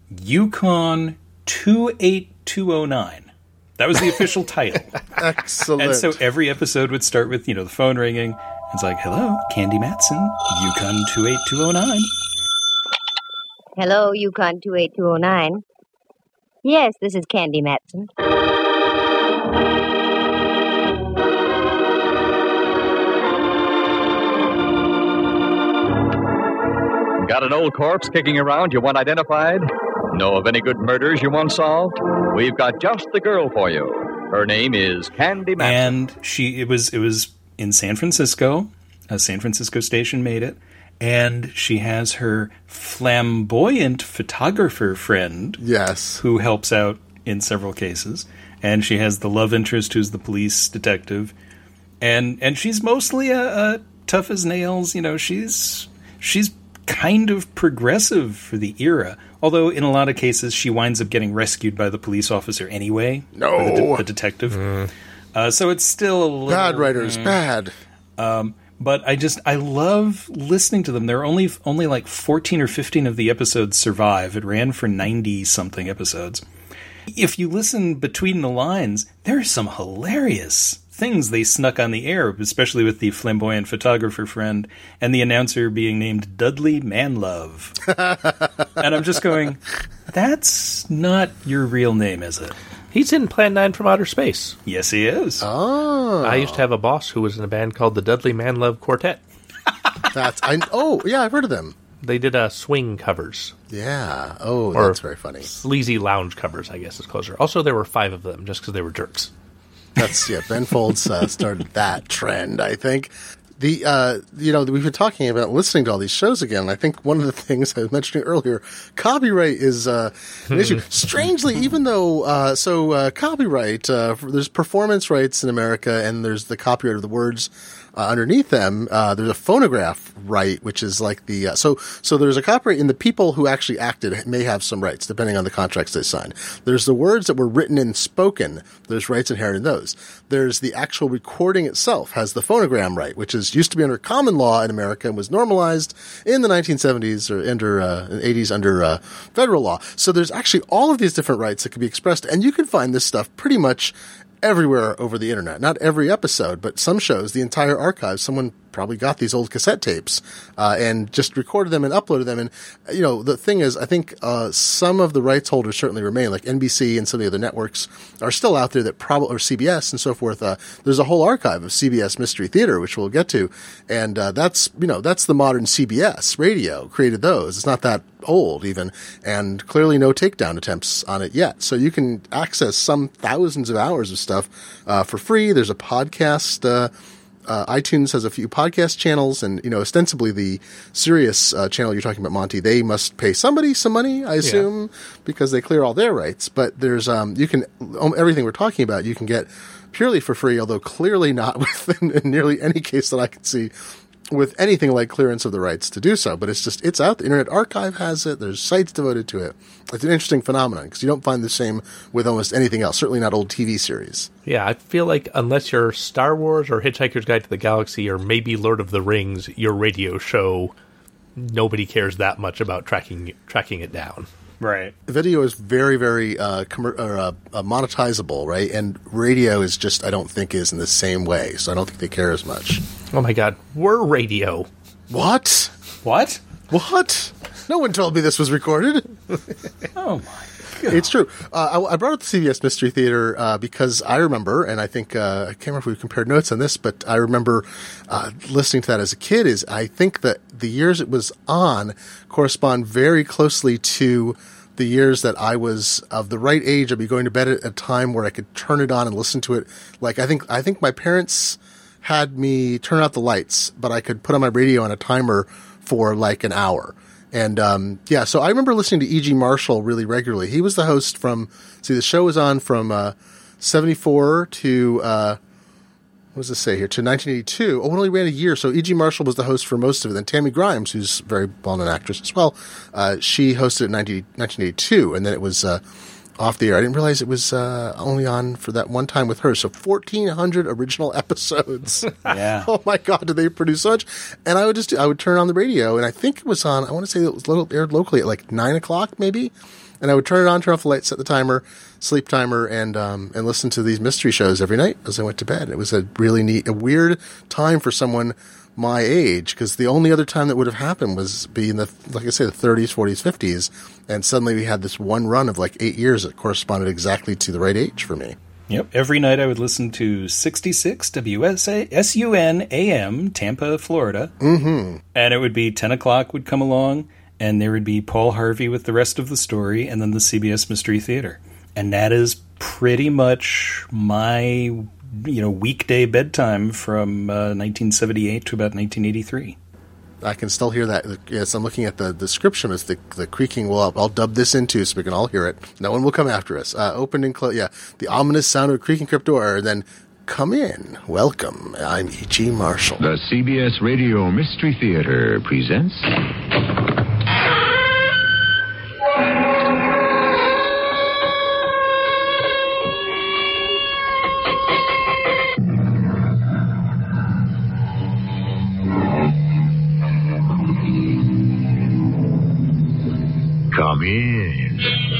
Yukon two eight two oh nine. That was the official title. Excellent. And so every episode would start with, you know, the phone ringing. It's like, hello, Candy Matson, Yukon two eight two oh nine. Hello, Yukon two eight two oh nine. Yes, this is Candy Matson. Got an old corpse kicking around you want identified? Know of any good murders you want solved? We've got just the girl for you. Her name is Candy Matson. And she, it was, it was in San Francisco. A San Francisco station made it. And she has her flamboyant photographer friend. Yes. Who helps out in several cases. And she has the love interest who's the police detective. And and she's mostly a, a tough as nails. You know, she's she's kind of progressive for the era. Although in a lot of cases she winds up getting rescued by the police officer anyway. No. Or the, de- the detective. Mm. Uh, so it's still a little... Bad writers, mm. bad. Um, but I just, I love listening to them. There are only, only like fourteen or fifteen of the episodes survive. It ran for ninety-something episodes. If you listen between the lines, there are some hilarious things they snuck on the air, especially with the flamboyant photographer friend and the announcer being named Dudley Manlove. And I'm just going, that's not your real name, is it? He's in Plan nine from Outer Space. Yes, he is. Oh. I used to have a boss who was in a band called the Dudley Manlove Quartet. That's I Oh, yeah, I've heard of them. They did uh, swing covers. Yeah. Oh, or that's very funny. Sleazy lounge covers, I guess is closer. Also, there were five of them just because they were jerks. That's, yeah, Ben Folds uh, started that trend, I think. The, uh, you know, we've been talking about listening to all these shows again. I think one of the things I was mentioning earlier, copyright is, uh, an issue. Strangely, even though, uh, so, uh, copyright, uh, there's performance rights in America and there's the copyright of the words, uh, underneath them. Uh, there's a phonograph right, which is like the, uh, so, so there's a copyright in the people who actually acted may have some rights depending on the contracts they signed. There's the words that were written and spoken. There's rights inherent in those. There's the actual recording itself has the phonogram right, which is used to be under common law in America and was normalized in the nineteen seventies or under, uh, eighties under, uh, federal law. So there's actually all of these different rights that can be expressed, and you can find this stuff pretty much everywhere over the internet. Not every episode, but some shows, the entire archive, someone probably got these old cassette tapes uh, and just recorded them and uploaded them. And, you know, the thing is, I think uh, some of the rights holders certainly remain, like N B C and some of the other networks are still out there that probably, or C B S and so forth. Uh, there's a whole archive of C B S Mystery Theater, which we'll get to. And uh, that's, you know, that's the modern C B S radio created those. It's not that old even, and clearly no takedown attempts on it yet. So you can access some thousands of hours of stuff uh, for free. There's a podcast, uh, Uh, iTunes has a few podcast channels, and, you know, ostensibly the Sirius uh, channel you're talking about, Monty, they must pay somebody some money, I assume, yeah. because they clear all their rights. But there's, um, you can, um, everything we're talking about, you can get purely for free, although clearly not within in nearly any case that I can see with anything like clearance of the rights to do so. But it's just, it's out. The Internet Archive has it. There's sites devoted to it. It's an interesting phenomenon because you don't find the same with almost anything else, certainly not old T V series. Yeah, I feel like unless you're Star Wars or Hitchhiker's Guide to the Galaxy or maybe Lord of the Rings, your radio show, nobody cares that much about tracking tracking it down. Right. Video is very, very uh, com- or, uh, uh, monetizable, right? And radio is just, I don't think, is in the same way. So I don't think they care as much. Oh, my God. We're radio. What? What? What? No one told me this was recorded. Oh, my God. It's true. Uh, I, I brought up the C B S Mystery Theater uh, because I remember, and I think, uh, I can't remember if we compared notes on this, but I remember uh, listening to that as a kid. Is I think that the years it was on correspond very closely to the years that I was of the right age. I'd be going to bed at a time where I could turn it on and listen to it. Like, I think, I think my parents had me turn out the lights, but I could put on my radio on a timer for like an hour. And, um, yeah, so I remember listening to E G. Marshall really regularly. He was the host from, see, the show was on from, uh, seventy-four to, uh, what does this say here, to nineteen eighty-two. Oh, it only ran a year. So E G. Marshall was the host for most of it. Then Tammy Grimes, who's a very well-known actress as well, uh, she hosted it in nineteen eighty-two. And then it was, uh, off the air. I didn't realize it was uh, only on for that one time with her. So fourteen hundred original episodes. Yeah. Oh my God, did they produce so much? And I would just, I would turn on the radio, and I think it was on, I want to say it was little, aired locally at like nine o'clock maybe. And I would turn it on, turn off the lights, set the timer, sleep timer, and um, and listen to these mystery shows every night as I went to bed. It was a really neat, a weird time for someone my age, because the only other time that would have happened was be in the, like I say, the thirties, forties, fifties, and suddenly we had this one run of like eight years that corresponded exactly to the right age for me. Yep. Every night I would listen to sixty-six W S U N A M, Tampa, Florida. Mm-hmm. And it would be ten o'clock would come along, and there would be Paul Harvey with the rest of the story, and then the C B S Mystery Theater. And that is pretty much my, you know, weekday bedtime from uh, nineteen seventy-eight to about nineteen eighty-three. I can still hear that. Yes, I'm looking at the description. It's the the creaking. Well, I'll, I'll dub this into so we can all hear it. No one will come after us. Uh, open and close. Yeah, the ominous sound of a creaking crypt door. Then come in. Welcome. I'm E G. Marshall. The C B S Radio Mystery Theater presents. Come in.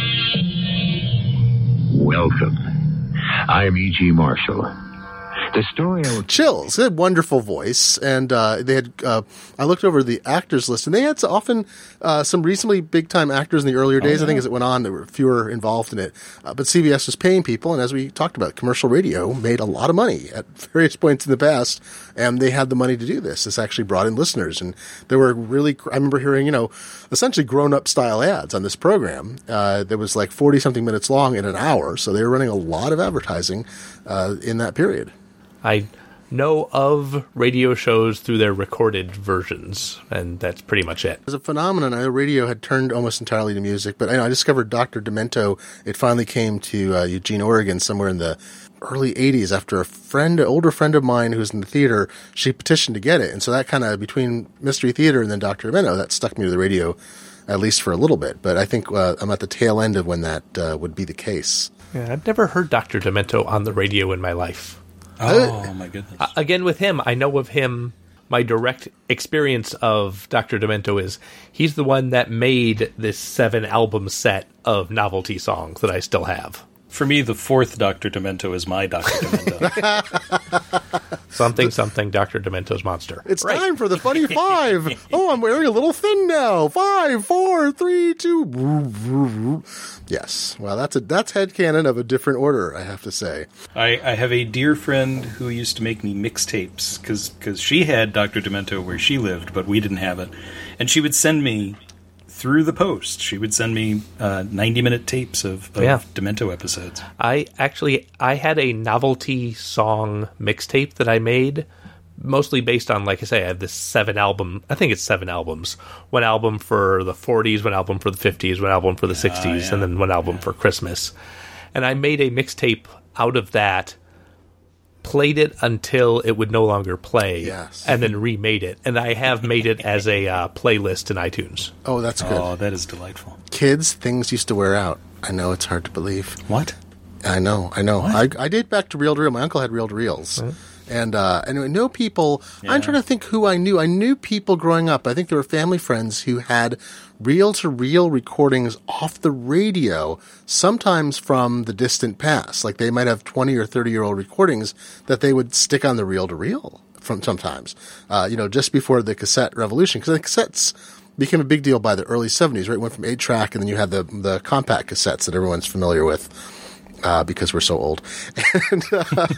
Welcome. I'm E G. Marshall. The story I will... Chills. They had wonderful voice, and uh, they had. Uh, I looked over the actors list, and they had so often uh, some reasonably big time actors in the earlier days. Oh, yeah. I think as it went on, there were fewer involved in it. Uh, but C B S was paying people, and as we talked about, commercial radio made a lot of money at various points in the past, and they had the money to do this. This actually brought in listeners, and there were really. I remember hearing, you know, essentially grown up style ads on this program. Uh, that was like forty something minutes long in an hour, so they were running a lot of advertising uh, in that period. I know of radio shows through their recorded versions, and that's pretty much it. As a phenomenon, I know radio had turned almost entirely to music, but I, know, I discovered Doctor Demento. It finally came to uh, Eugene, Oregon, somewhere in the early eighties after a friend, an older friend of mine who was in the theater, she petitioned to get it. And so that kind of, between Mystery Theater and then Doctor Demento, that stuck me to the radio, at least for a little bit. But I think uh, I'm at the tail end of when that uh, would be the case. Yeah, I've never heard Doctor Demento on the radio in my life. Oh, my goodness. Uh, again, with him, I know of him. My direct experience of Doctor Demento is he's the one that made this seven album set of novelty songs that I still have. For me, the fourth Doctor Demento is my Doctor Demento. something, something, Doctor Demento's monster. It's right. Time for the funny five. Oh, I'm wearing a little thin now. Five, four, three, two. Yes. Well, that's a that's headcanon of a different order, I have to say. I, I have a dear friend who used to make me mixtapes because she had Doctor Demento where she lived, but we didn't have it. And she would send me... through the post, she would send me uh, ninety-minute tapes of, of yeah. Demento episodes. I actually, I had a novelty song mixtape that I made, mostly based on, like I say, I have this seven album, I think it's seven albums. One album for the forties, one album for the fifties, one album for the yeah, sixties, yeah. and then one album yeah. for Christmas. And I made a mixtape out of that, played it until it would no longer play, yes. and then remade it. And I have made it as a uh, playlist in iTunes. Oh, that's good. Oh, that is delightful. Kids, things used to wear out. I know it's hard to believe. What? I know, I know. I, I date back to reel-to-reel. My uncle had reel-to-reels. Huh? And, uh, and I know people, yeah. I'm trying to think who I knew. I knew people growing up. I think there were family friends who had reel-to-reel recordings off the radio, sometimes from the distant past. Like they might have twenty or thirty-year-old recordings that they would stick on the reel-to-reel from sometimes, uh, you know, just before the cassette revolution. Because the cassettes became a big deal by the early seventies, right? It went from eight track, and then you had the, the compact cassettes that everyone's familiar with. Uh, because we're so old. And uh,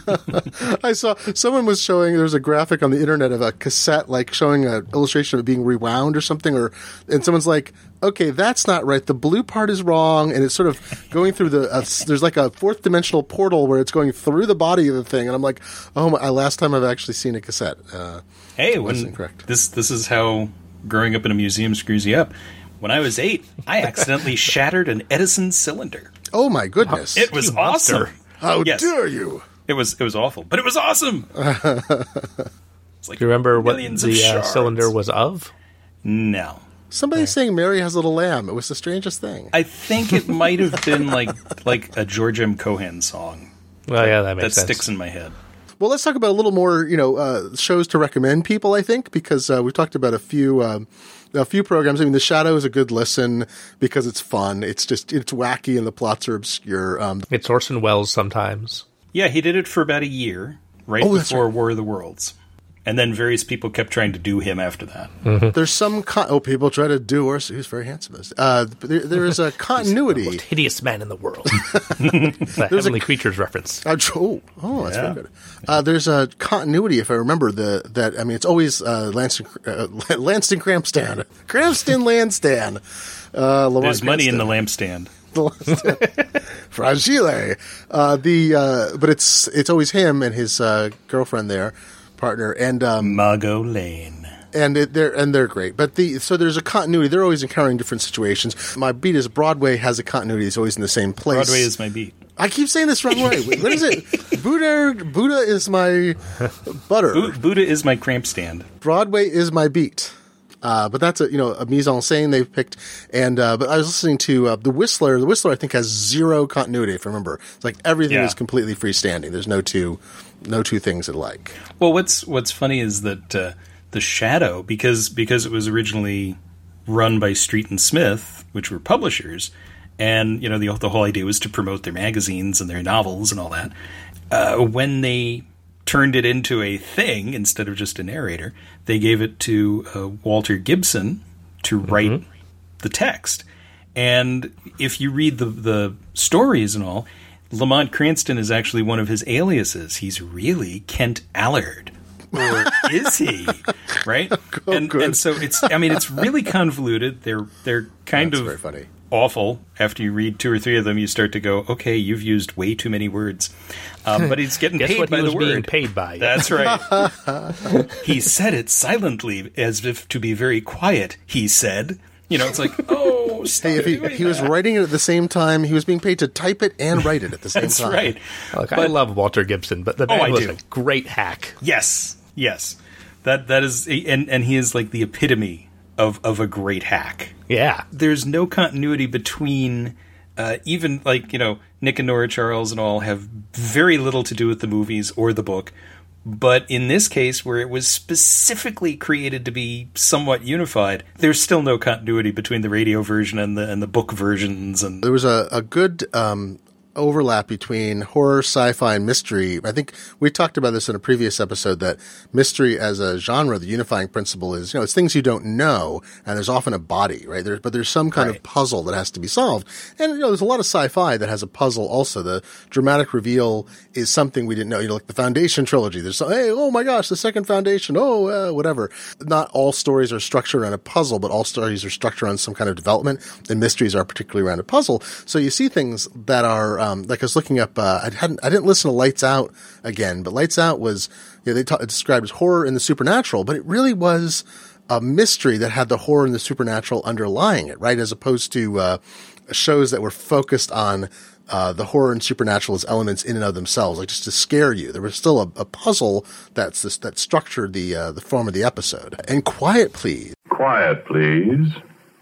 I saw someone was showing, there was a graphic on the internet of a cassette, like showing an illustration of it being rewound or something, or and someone's like, okay, that's not right. The blue part is wrong, and it's sort of going through the, uh, there's like a fourth dimensional portal where it's going through the body of the thing, and I'm like, oh my, last time I've actually seen a cassette. Uh, hey, when, incorrect. This, this is how growing up in a museum screws you up. When I was eight, I accidentally shattered an Edison cylinder. Oh my goodness! It was awesome. How yes. dare you? It was it was awful, but it was awesome. It's like Do you remember what the uh, cylinder was of? No. Somebody's saying Mary Has a Little Lamb. It was the strangest thing. I think it might have been like like a George M. Cohan song. Oh yeah, that makes that sense. That sticks in my head. Well, let's talk about a little more, you know, uh, shows to recommend people, I think, because uh, we've talked about a few um, a few programs. I mean, The Shadow is a good listen because it's fun. It's just, it's wacky and the plots are obscure. Um, it's Orson Welles sometimes. Yeah, he did it for about a year, right oh, before right. War of the Worlds. And then various people kept trying to do him after that. Mm-hmm. There's some... Con- oh, people try to do Orson. He's very handsome. Uh, there, there is a continuity. He's the most hideous man in the world. The Heavenly a, Creatures reference. Uh, oh, oh, that's yeah. very good. Uh, there's a continuity, if I remember, the that, I mean, it's always uh, Lanston, uh, Lanston Crampstan. Crampston Lanstan. Uh, There's money in the lampstand. Fragile. Uh, the, uh, but it's, it's always him and his uh, girlfriend there. Partner and um, Margot Lane. and it, they're and they're great. But the so there's a continuity. They're always encountering different situations. My beat is Broadway has a continuity. It's always in the same place. Broadway is my beat. I keep saying this wrong way. What is it? Buddha Buddha is my butter. Bu- Buddha is my cramp stand. Broadway is my beat. Uh, but that's a you know a mise en scène they've picked. And uh, but I was listening to uh, the Whistler. The Whistler I think has zero continuity. If I remember, it's like everything Yeah. is completely freestanding. There's no two no two things alike. Well, what's what's funny is that uh, the Shadow, because because it was originally run by Street and Smith, which were publishers, and you know the the whole idea was to promote their magazines and their novels and all that. Uh, when they turned it into a thing instead of just a narrator, they gave it to uh, Walter Gibson to write mm-hmm. the text. And if you read the the stories and all, Lamont Cranston is actually one of his aliases. He's really Kent Allard. Or is he? Right? Oh, and, and so it's, I mean, it's really convoluted. They're, they're kind That's of very funny. awful. After you read two or three of them, you start to go, okay, you've used way too many words. Um, but he's getting Guess paid what by he was the being word. paid by. That's right. He said it silently, as if to be very quiet, he said. You know, it's like, oh, stop Hey, if he, doing he was that. writing it at the same time, he was being paid to type it and write it at the same That's time. right. Look, I But- love Walter Gibson, but the Oh, man I was do. a great hack. Yes, yes. That that is, and and he is like the epitome of of a great hack. Yeah. There's no continuity between, uh, even like you know Nick and Nora Charles and all have very little to do with the movies or the book. But in this case, where it was specifically created to be somewhat unified, there's still no continuity between the radio version and the and the book versions. And There was a, a good um, overlap between horror, sci-fi, and mystery. I think we talked about this in a previous episode, that mystery as a genre, the unifying principle is, you know, it's things you don't know, and there's often a body, right? There, but there's some kind Right. of puzzle that has to be solved. And, you know, there's a lot of sci-fi that has a puzzle also. The dramatic reveal is something we didn't know. You know, like the Foundation trilogy. There's, hey, oh my gosh, the second Foundation, oh, uh, whatever. Not all stories are structured around a puzzle, but all stories are structured around some kind of development, and mysteries are particularly around a puzzle. So you see things that are, um, like I was looking up, uh, I hadn't, I didn't listen to Lights Out again, but Lights Out was, you know, they ta- it's described as horror in the supernatural, but it really was a mystery that had the horror and the supernatural underlying it, right? As opposed to, uh, shows that were focused on, uh, the horror and supernatural as elements in and of themselves, like just to scare you. There was still a, a puzzle that's this, that structured the, uh, the form of the episode. And Quiet Please. Quiet, please.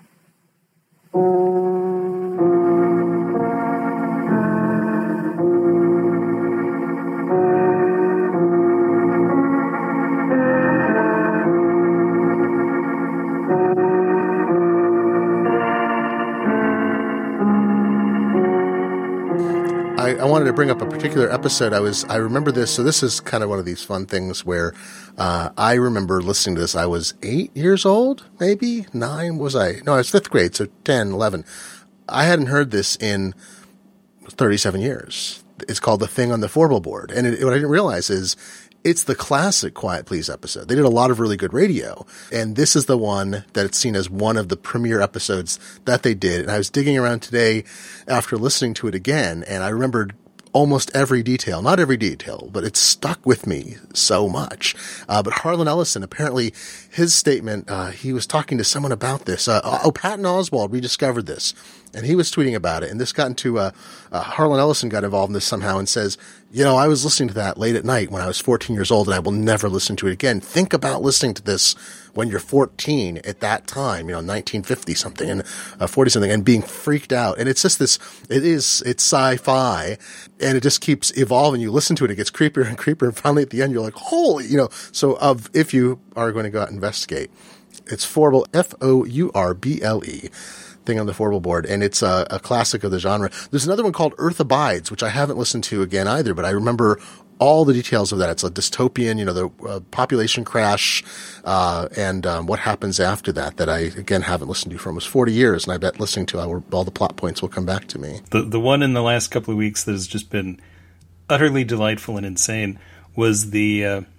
I, I wanted to bring up a particular episode. I was, I remember this. So this is kind of one of these fun things where, uh, I remember listening to this. I was eight years old, maybe nine. Was I? No, I was fifth grade. So ten, eleven. I hadn't heard this in thirty-seven years. It's called The Thing on the Forble Board. And it, what I didn't realize is it's the classic Quiet Please episode. They did a lot of really good radio. And this is the one that it's seen as one of the premier episodes that they did. And I was digging around today after listening to it again, and I remembered almost every detail, not every detail, but it stuck with me so much. Uh, but Harlan Ellison, apparently his statement, uh, he was talking to someone about this. Uh, oh, Patton Oswalt rediscovered this, and he was tweeting about it. And this got into, uh, uh, Harlan Ellison got involved in this somehow and says, you know, I was listening to that late at night when I was fourteen years old, and I will never listen to it again. Think about listening to this when you're fourteen at that time, you know, nineteen fifty something and uh, forty something, and being freaked out. And it's just this, it is, it's sci-fi, and it just keeps evolving. You listen to it, it gets creepier and creepier, and finally at the end you're like, holy, you know. So of, if you are going to go out and investigate, it's Forble, F O U R B L E. Thing on the Forble Board, and it's a, a classic of the genre. There's another one called Earth Abides, which I haven't listened to again either, but I remember all the details of that. It's a dystopian, you know, the uh, population crash, uh, and um, what happens after that, that I, again, haven't listened to for almost forty years, and I bet listening to it, all the plot points will come back to me. The the one in the last couple of weeks that has just been utterly delightful and insane was the uh,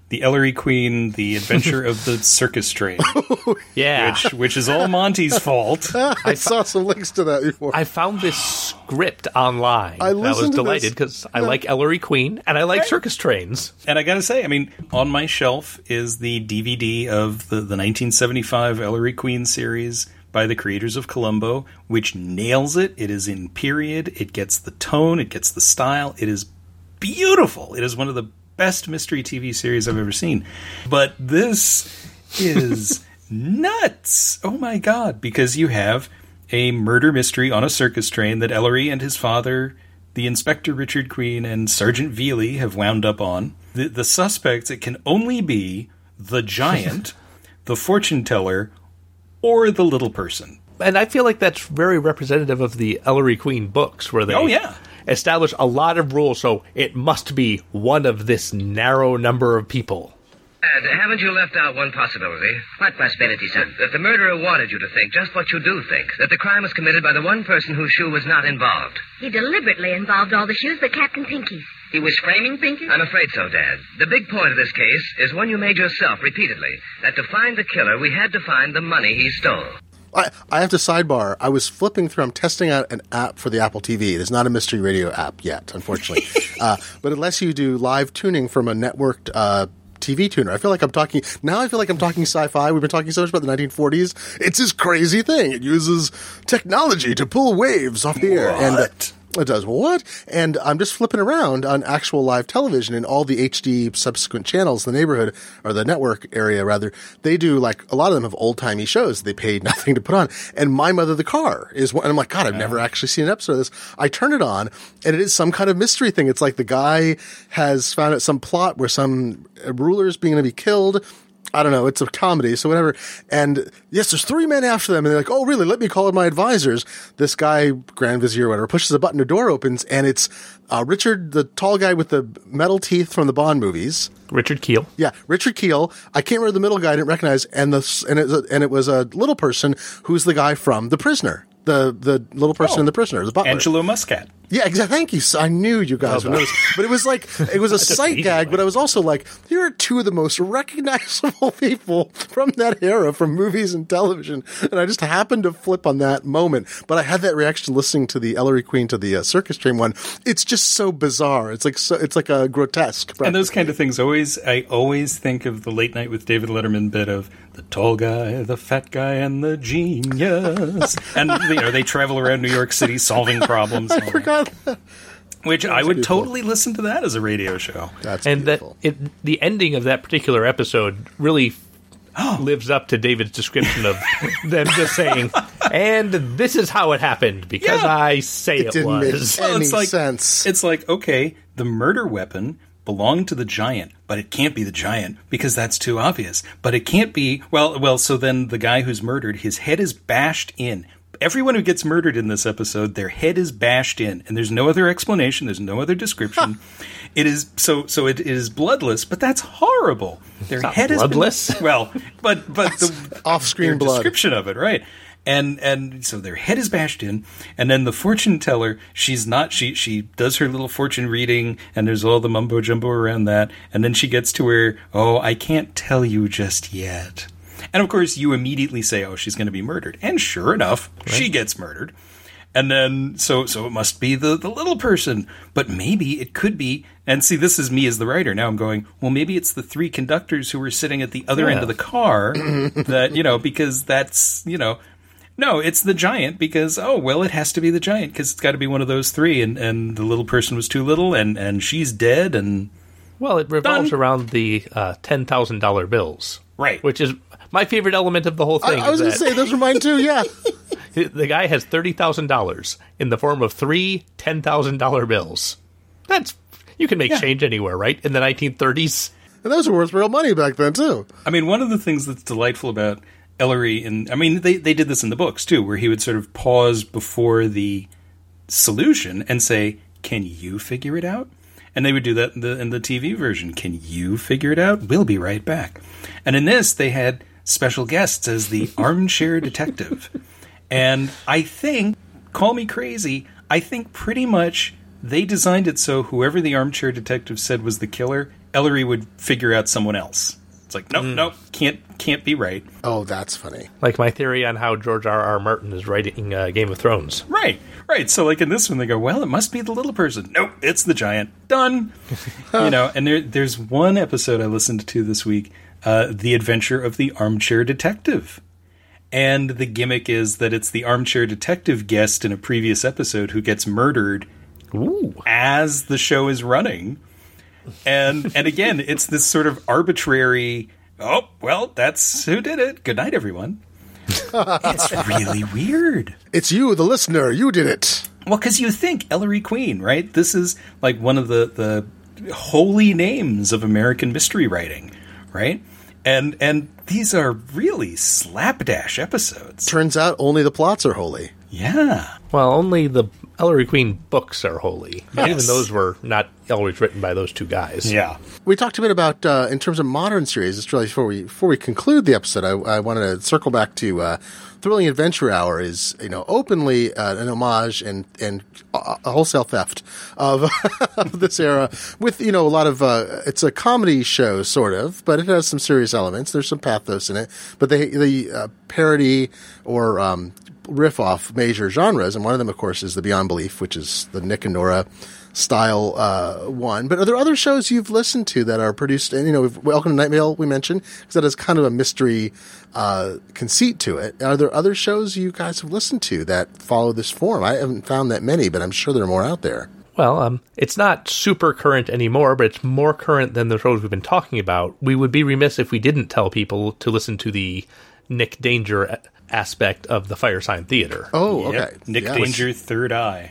the Ellery Queen, The Adventure of the Circus Train. Yeah. Which, which is all Monty's fault. I saw some links to that before. I found this script online. I and I was listened to delighted because I like Ellery Queen and I like Right. circus trains. And I gotta say, I mean, on my shelf is the D V D of the, the nineteen seventy-five Ellery Queen series by the creators of Columbo, which nails it. It is in period. It gets the tone. It gets the style. It is beautiful. It is one of the best mystery T V series I've ever seen. But this is nuts. Oh my God. Because you have a murder mystery on a circus train that Ellery and his father, the Inspector Richard Queen, and Sergeant Veely have wound up on. The, the suspects, it can only be the giant, the fortune teller, or the little person. And I feel like that's very representative of the Ellery Queen books, where they Oh, yeah. establish a lot of rules, so it must be one of this narrow number of people. Ed, haven't you left out one possibility? What possibility, son? That the murderer wanted you to think just what you do think. That the crime was committed by the one person whose shoe was not involved. He deliberately involved all the shoes but Captain Pinky's. He was framing Pinky? I'm afraid so, Dad. The big point of this case is one you made yourself repeatedly. That to find the killer, we had to find the money he stole. I, I have to sidebar. I was flipping through. I'm testing out an app for the Apple T V. There's not a mystery radio app yet, unfortunately. uh, but it lets you do live tuning from a networked uh, T V tuner. I feel like I'm talking now. I feel like I'm talking sci-fi. We've been talking so much about the nineteen forties. It's this crazy thing. It uses technology to pull waves off the air. And uh, it does what? And I'm just flipping around on actual live television and all the H D subsequent channels in the neighborhood, or the network area rather. They do, like, a lot of them have old-timey shows they paid nothing to put on. And My Mother the Car is one. And I'm like, God, I've never actually seen an episode of this. I turn it on and it is some kind of mystery thing. It's like the guy has found out some plot where some ruler's being to be killed. I don't know. It's a comedy, so whatever. And yes, there's three men after them, and they're like, "Oh, really? Let me call in my advisors." This guy, Grand Vizier, or whatever, pushes a button, the door opens, and it's uh, Richard, the tall guy with the metal teeth from the Bond movies. Richard Keel. Yeah, Richard Keel. I can't remember the middle guy. I didn't recognize, and the and it, and it was a little person who's the guy from The Prisoner. The the little person Oh. in The Prisoner, the butler. Angelo Muscat. Yeah, exactly. Thank you. I knew you guys would know this. But it was like, it was a sight gag, but I was also like, here are two of the most recognizable people from that era, from movies and television. And I just happened to flip on that moment. But I had that reaction listening to the Ellery Queen, to the uh, Circus Train one. It's just so bizarre. It's like, so, it's like a grotesque. And those kind of things always, I always think of the Late Night with David Letterman bit of the tall guy, the fat guy, and the genius. And, you know, they travel around New York City solving problems. I forgot that. Which That's I would beautiful. totally listen to that as a radio show. That's and beautiful. that it, the ending of that particular episode really lives up to David's description of them just saying, "And this is how it happened because Yeah. I say it, didn't was." make any it's like, sense. It's like, okay, the murder weapon belonged to the giant, but it can't be the giant because that's too obvious. But it can't be, well, well. So then the guy who's murdered, his head is bashed in. Everyone who gets murdered in this episode, their head is bashed in, and there's no other explanation. There's no other description. It is so. So it, it is bloodless, but that's horrible. Their not head bloodless. is been, well, but but the off-screen their blood description of it, right? And and so their head is bashed in, and then the fortune teller, she's not she she does her little fortune reading, and there's all the mumbo jumbo around that, and then she gets to where, oh, I can't tell you just yet. And of course, you immediately say, "Oh, she's going to be murdered," and sure enough, right. she gets murdered. And then, so so it must be the the little person, but maybe it could be. And see, this is me as the writer. Now I'm going, well, maybe it's the three conductors who were sitting at the other Yeah. end of the car that, you know, because that's, you know, no, it's the giant because, oh, well, it has to be the giant because it's got to be one of those three, and and the little person was too little, and and she's dead, and Well, it revolves Done. around the uh, ten thousand dollar bills, right? Which is my favorite element of the whole I, thing. I was going is to that say, those are mine too, yeah. the guy has thirty thousand dollars in the form of three ten thousand dollar bills. That's you can make Yeah. change anywhere, right? In the nineteen thirties. And those were worth real money back then, too. I mean, one of the things that's delightful about Ellery, and I mean, they, they did this in the books, too, where he would sort of pause before the solution and say, can you figure it out? And they would do that in the, in the T V version. Can you figure it out? We'll be right back. And in this, they had special guests as the armchair detective. And I think, call me crazy, I think pretty much they designed it so whoever the armchair detective said was the killer Ellery would figure out someone else. It's like, nope, mm. nope, can't can't be right. Oh, that's funny. Like my theory on how George R. R. Martin is writing uh, Game of Thrones. Right, right. So like in this one, they go, well, it must be the little person. Nope, it's the giant. Done. You know, and there, there's one episode I listened to this week, uh, The Adventure of the Armchair Detective. And the gimmick is that it's the armchair detective guest in a previous episode who gets murdered Ooh. as the show is running. And and again, it's this sort of arbitrary, oh, well, that's who did it. Good night, everyone. It's really weird. It's you, the listener. You did it. Well, because you think Ellery Queen, right? This is like one of the, the holy names of American mystery writing, right? And and these are really slapdash episodes. Turns out only the plots are holy. Yeah. Well, only the Ellery Queen books are holy. Yes. Even those were not always written by those two guys. Yeah. We talked a bit about, uh, in terms of modern series, it's really before we, before we conclude the episode, I, I wanted to circle back to uh, Thrilling Adventure Hour is, you know, openly uh, an homage and, and a wholesale theft of, of this era with, you know, a lot of, uh, it's a comedy show, sort of, but it has some serious elements. There's some pathos in it, but they, they uh, parody or um, riff off major genres, and one of them, of course, is the Beyond Belief, which is the Nick and Nora style uh, one. But are there other shows you've listened to that are produced? And you know, Welcome to Night Vale we mentioned because that has kind of a mystery uh, conceit to it. Are there other shows you guys have listened to that follow this form? I haven't found that many, but I'm sure there are more out there. Well, um, it's not super current anymore, but it's more current than the shows we've been talking about. We would be remiss if we didn't tell people to listen to the Nick Danger aspect of the Firesign Theater. Oh, okay. Yep. Nick yes. Danger, Third Eye.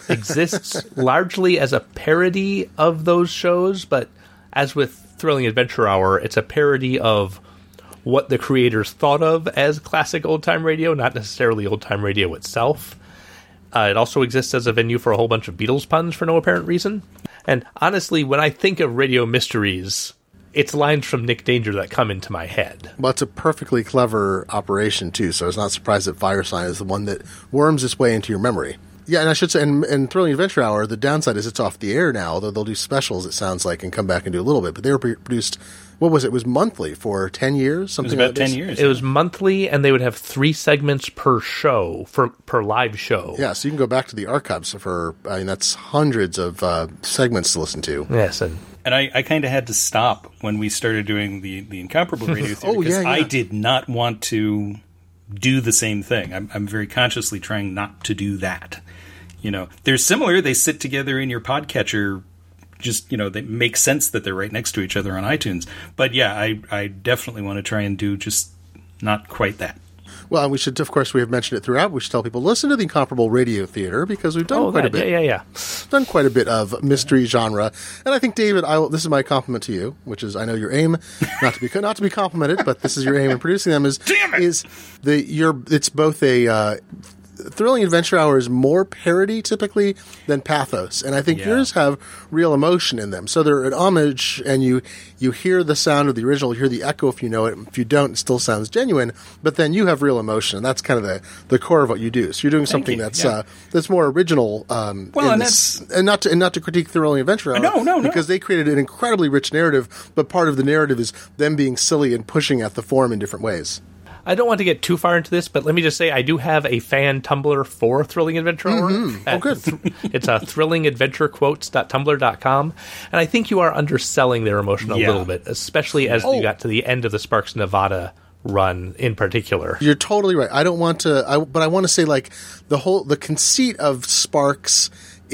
Exists largely as a parody of those shows, but as with Thrilling Adventure Hour, it's a parody of what the creators thought of as classic old-time radio, not necessarily old-time radio itself. Uh, it also exists as a venue for a whole bunch of Beatles puns for no apparent reason. And honestly, when I think of radio mysteries, it's lines from Nick Danger that come into my head. Well, it's a perfectly clever operation, too, so it's not surprised that Firesign is the one that worms its way into your memory. Yeah, and I should say, in, in Thrilling Adventure Hour, the downside is it's off the air now, although they'll do specials, it sounds like, and come back and do a little bit. But they were produced, what was it? It was monthly for ten years? Something it was about like ten years. It was monthly, and they would have three segments per show, for per live show. Yeah, so you can go back to the archives for, I mean, that's hundreds of uh, segments to listen to. Yes, and... And I, I kind of had to stop when we started doing the, the Incomparable Radio Theater oh, because yeah, yeah. I did not want to do the same thing. I'm, I'm very consciously trying not to do that. You know, they're similar. They sit together in your podcatcher. Just, you know, they make sense that they're right next to each other on iTunes. But yeah, I, I definitely want to try and do just not quite that. Well, we should, of course, we have mentioned it throughout. We should tell people, listen to the Incomparable Radio Theater because we've done oh, quite that, a bit. Yeah, yeah, yeah. Done quite a bit of mystery genre. And I think, David, I will, this is my compliment to you, which is I know your aim, not to be not to be complimented, but this is your aim in producing them, is, Damn it! is the, you're, it's both a... Uh, Thrilling Adventure Hour is more parody typically than pathos, and I think Yeah. yours have real emotion in them. So they're an homage, and you you hear the sound of the original, you hear the echo if you know it. If you don't, it still sounds genuine. But then you have real emotion, and that's kind of the, the core of what you do. So you're doing something you. that's Yeah. uh, that's more original. Um, Well, in and this, and not to and not to critique Thrilling Adventure Hour, No, no, no. because they created an incredibly rich narrative. But part of the narrative is them being silly and pushing at the form in different ways. I don't want to get too far into this, but let me just say I do have a fan Tumblr for Thrilling Adventure Hour. Mm-hmm. Oh, good. Th- it's a thrilling adventure quotes dot tumblr dot com, and I think you are underselling their emotion a Yeah. little bit, especially as Oh. you got to the end of the Sparks Nevada run in particular. You're totally right. I don't want to, I, but I want to say like the whole the conceit of Sparks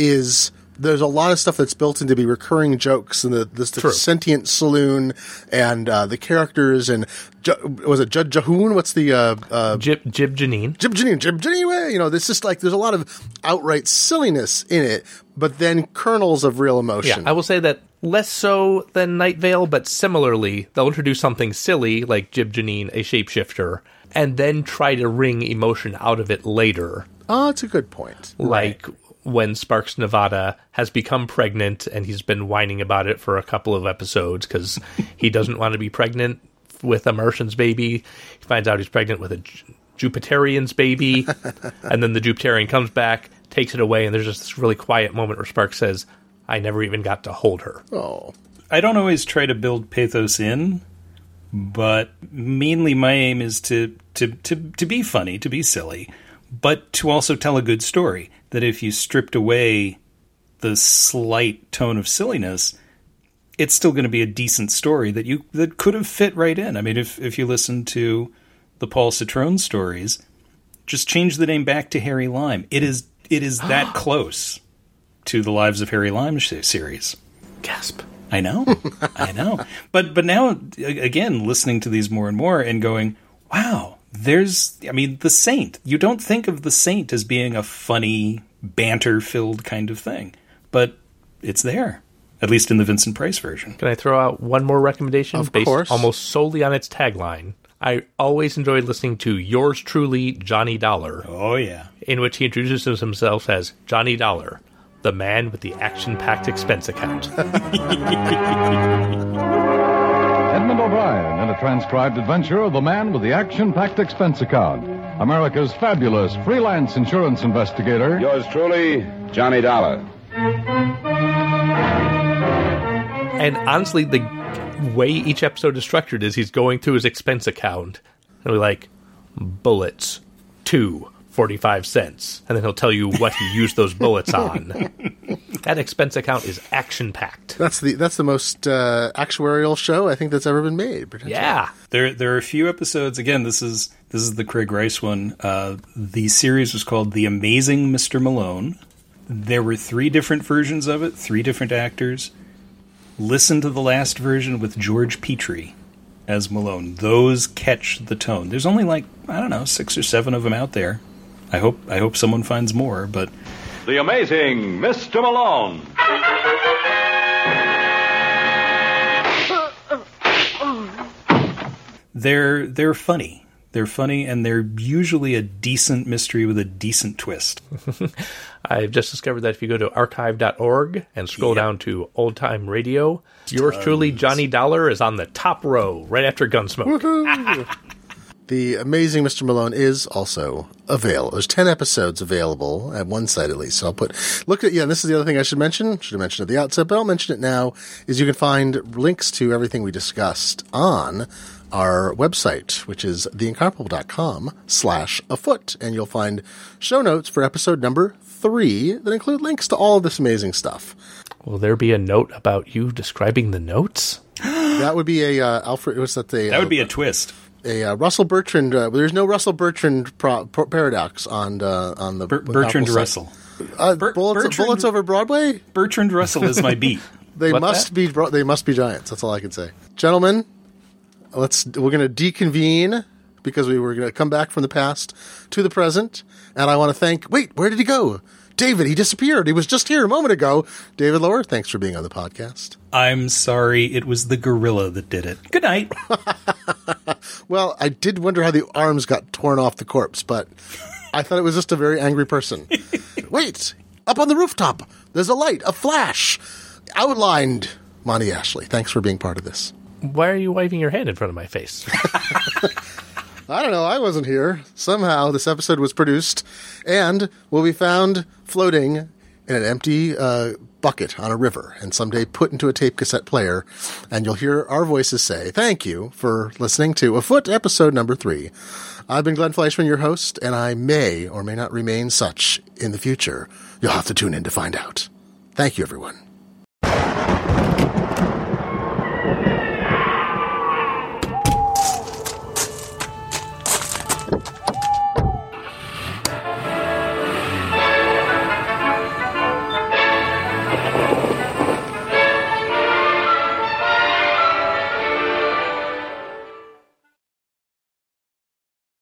is there's a lot of stuff that's built into be recurring jokes and the this the True. sentient saloon and uh, the characters and Ju- was it Judge Jahoon? What's the uh, uh, Jib Jib Janine? Jib Janine? Jib Janine? You know, this just like there's a lot of outright silliness in it, but then kernels of real emotion. Yeah, I will say that less so than Night Vale, but similarly, they'll introduce something silly like Jib Janine, a shapeshifter, and then try to wring emotion out of it later. Oh, that's a good point. Like when Sparks Nevada has become pregnant and he's been whining about it for a couple of episodes because he doesn't want to be pregnant with a Martian's baby. He finds out he's pregnant with a J- Jupiterian's baby, and then the Jupiterian comes back, takes it away, and there's just this really quiet moment where Sparks says, I never even got to hold her. Oh. I don't always try to build pathos in, but mainly my aim is to, to, to, to be funny, to be silly, but to also tell a good story. That if you stripped away the slight tone of silliness, it's still going to be a decent story that you that could have fit right in. I mean, if if you listen to the Paul Citrone stories, just change the name back to Harry Lime. It is it is that close to the Lives of Harry Lime series. Gasp. I know. I know. But but now, again, listening to these more and more and going, wow, there's, I mean, The Saint. You don't think of The Saint as being a funny, banter-filled kind of thing. But it's there, at least in the Vincent Price version. Can I throw out one more recommendation? Of based course. almost solely on its tagline. I always enjoyed listening to Yours Truly, Johnny Dollar. Oh, yeah. In which he introduces himself as Johnny Dollar, the man with the action-packed expense account. Edmund O'Brien in a transcribed adventure of the man with the action-packed expense account. America's fabulous freelance insurance investigator. Yours truly, Johnny Dollar. And honestly, the way each episode is structured is he's going through his expense account. And we're like, bullets, two, forty-five cents. And then he'll tell you what he used those bullets on. That expense account is action-packed. That's the that's the most uh, actuarial show I think that's ever been made. Yeah. There there are a few episodes. Again, this is this is the Craig Rice one. Uh, the series was called The Amazing Mister Malone. There were three different versions of it, three different actors. Listen to the last version with George Petrie as Malone. Those catch the tone. There's only like, I don't know, six or seven of them out there. I hope I hope someone finds more, but The Amazing Mister Malone. they're they're funny. They're funny, and they're usually a decent mystery with a decent twist. I've just discovered that if you go to archive dot org and scroll yep. down to Old Time Radio, yours Tons. truly, Johnny Dollar, is on the top row, right after Gunsmoke. The Amazing Mister Malone is also available. There's ten episodes available at one site at least. So I'll put, look at, yeah, and this is the other thing I should mention. Should have mentioned at the outset, but I'll mention it now, is you can find links to everything we discussed on our website, which is theincomparable.com slash afoot. And you'll find show notes for episode number three that include links to all of this amazing stuff. Will there be a note about you describing the notes? That would be a, uh, Alfred, what's that? The, that would uh, be a twist. A uh, Russell Bertrand. Uh, there's no Russell Bertrand pro- pro- paradox on uh, on the Ber- Bertrand Russell. Uh, Ber- bullets, Bertrand, bullets over Broadway. Bertrand Russell is my beat. they what must that? be. Bro- they must be giants. That's all I can say, gentlemen. Let's. We're going to deconvene because we were going to come back from the past to the present, and I want to thank. Wait, where did he go? David, he disappeared. He was just here a moment ago. David Lower, thanks for being on the podcast. I'm sorry, it was the gorilla that did it. Good night. Well, I did wonder how the arms got torn off the corpse, but I thought it was just a very angry person. Wait, up on the rooftop, there's a light, a flash, outlined. Monty Ashley, thanks for being part of this. Why are you waving your hand in front of my face? I don't know. I wasn't here. Somehow this episode was produced and will be found floating in an empty uh, bucket on a river and someday put into a tape cassette player. And you'll hear our voices say, thank you for listening to Afoot episode number three. I've been Glenn Fleischman, your host, and I may or may not remain such in the future. You'll have to tune in to find out. Thank you, everyone.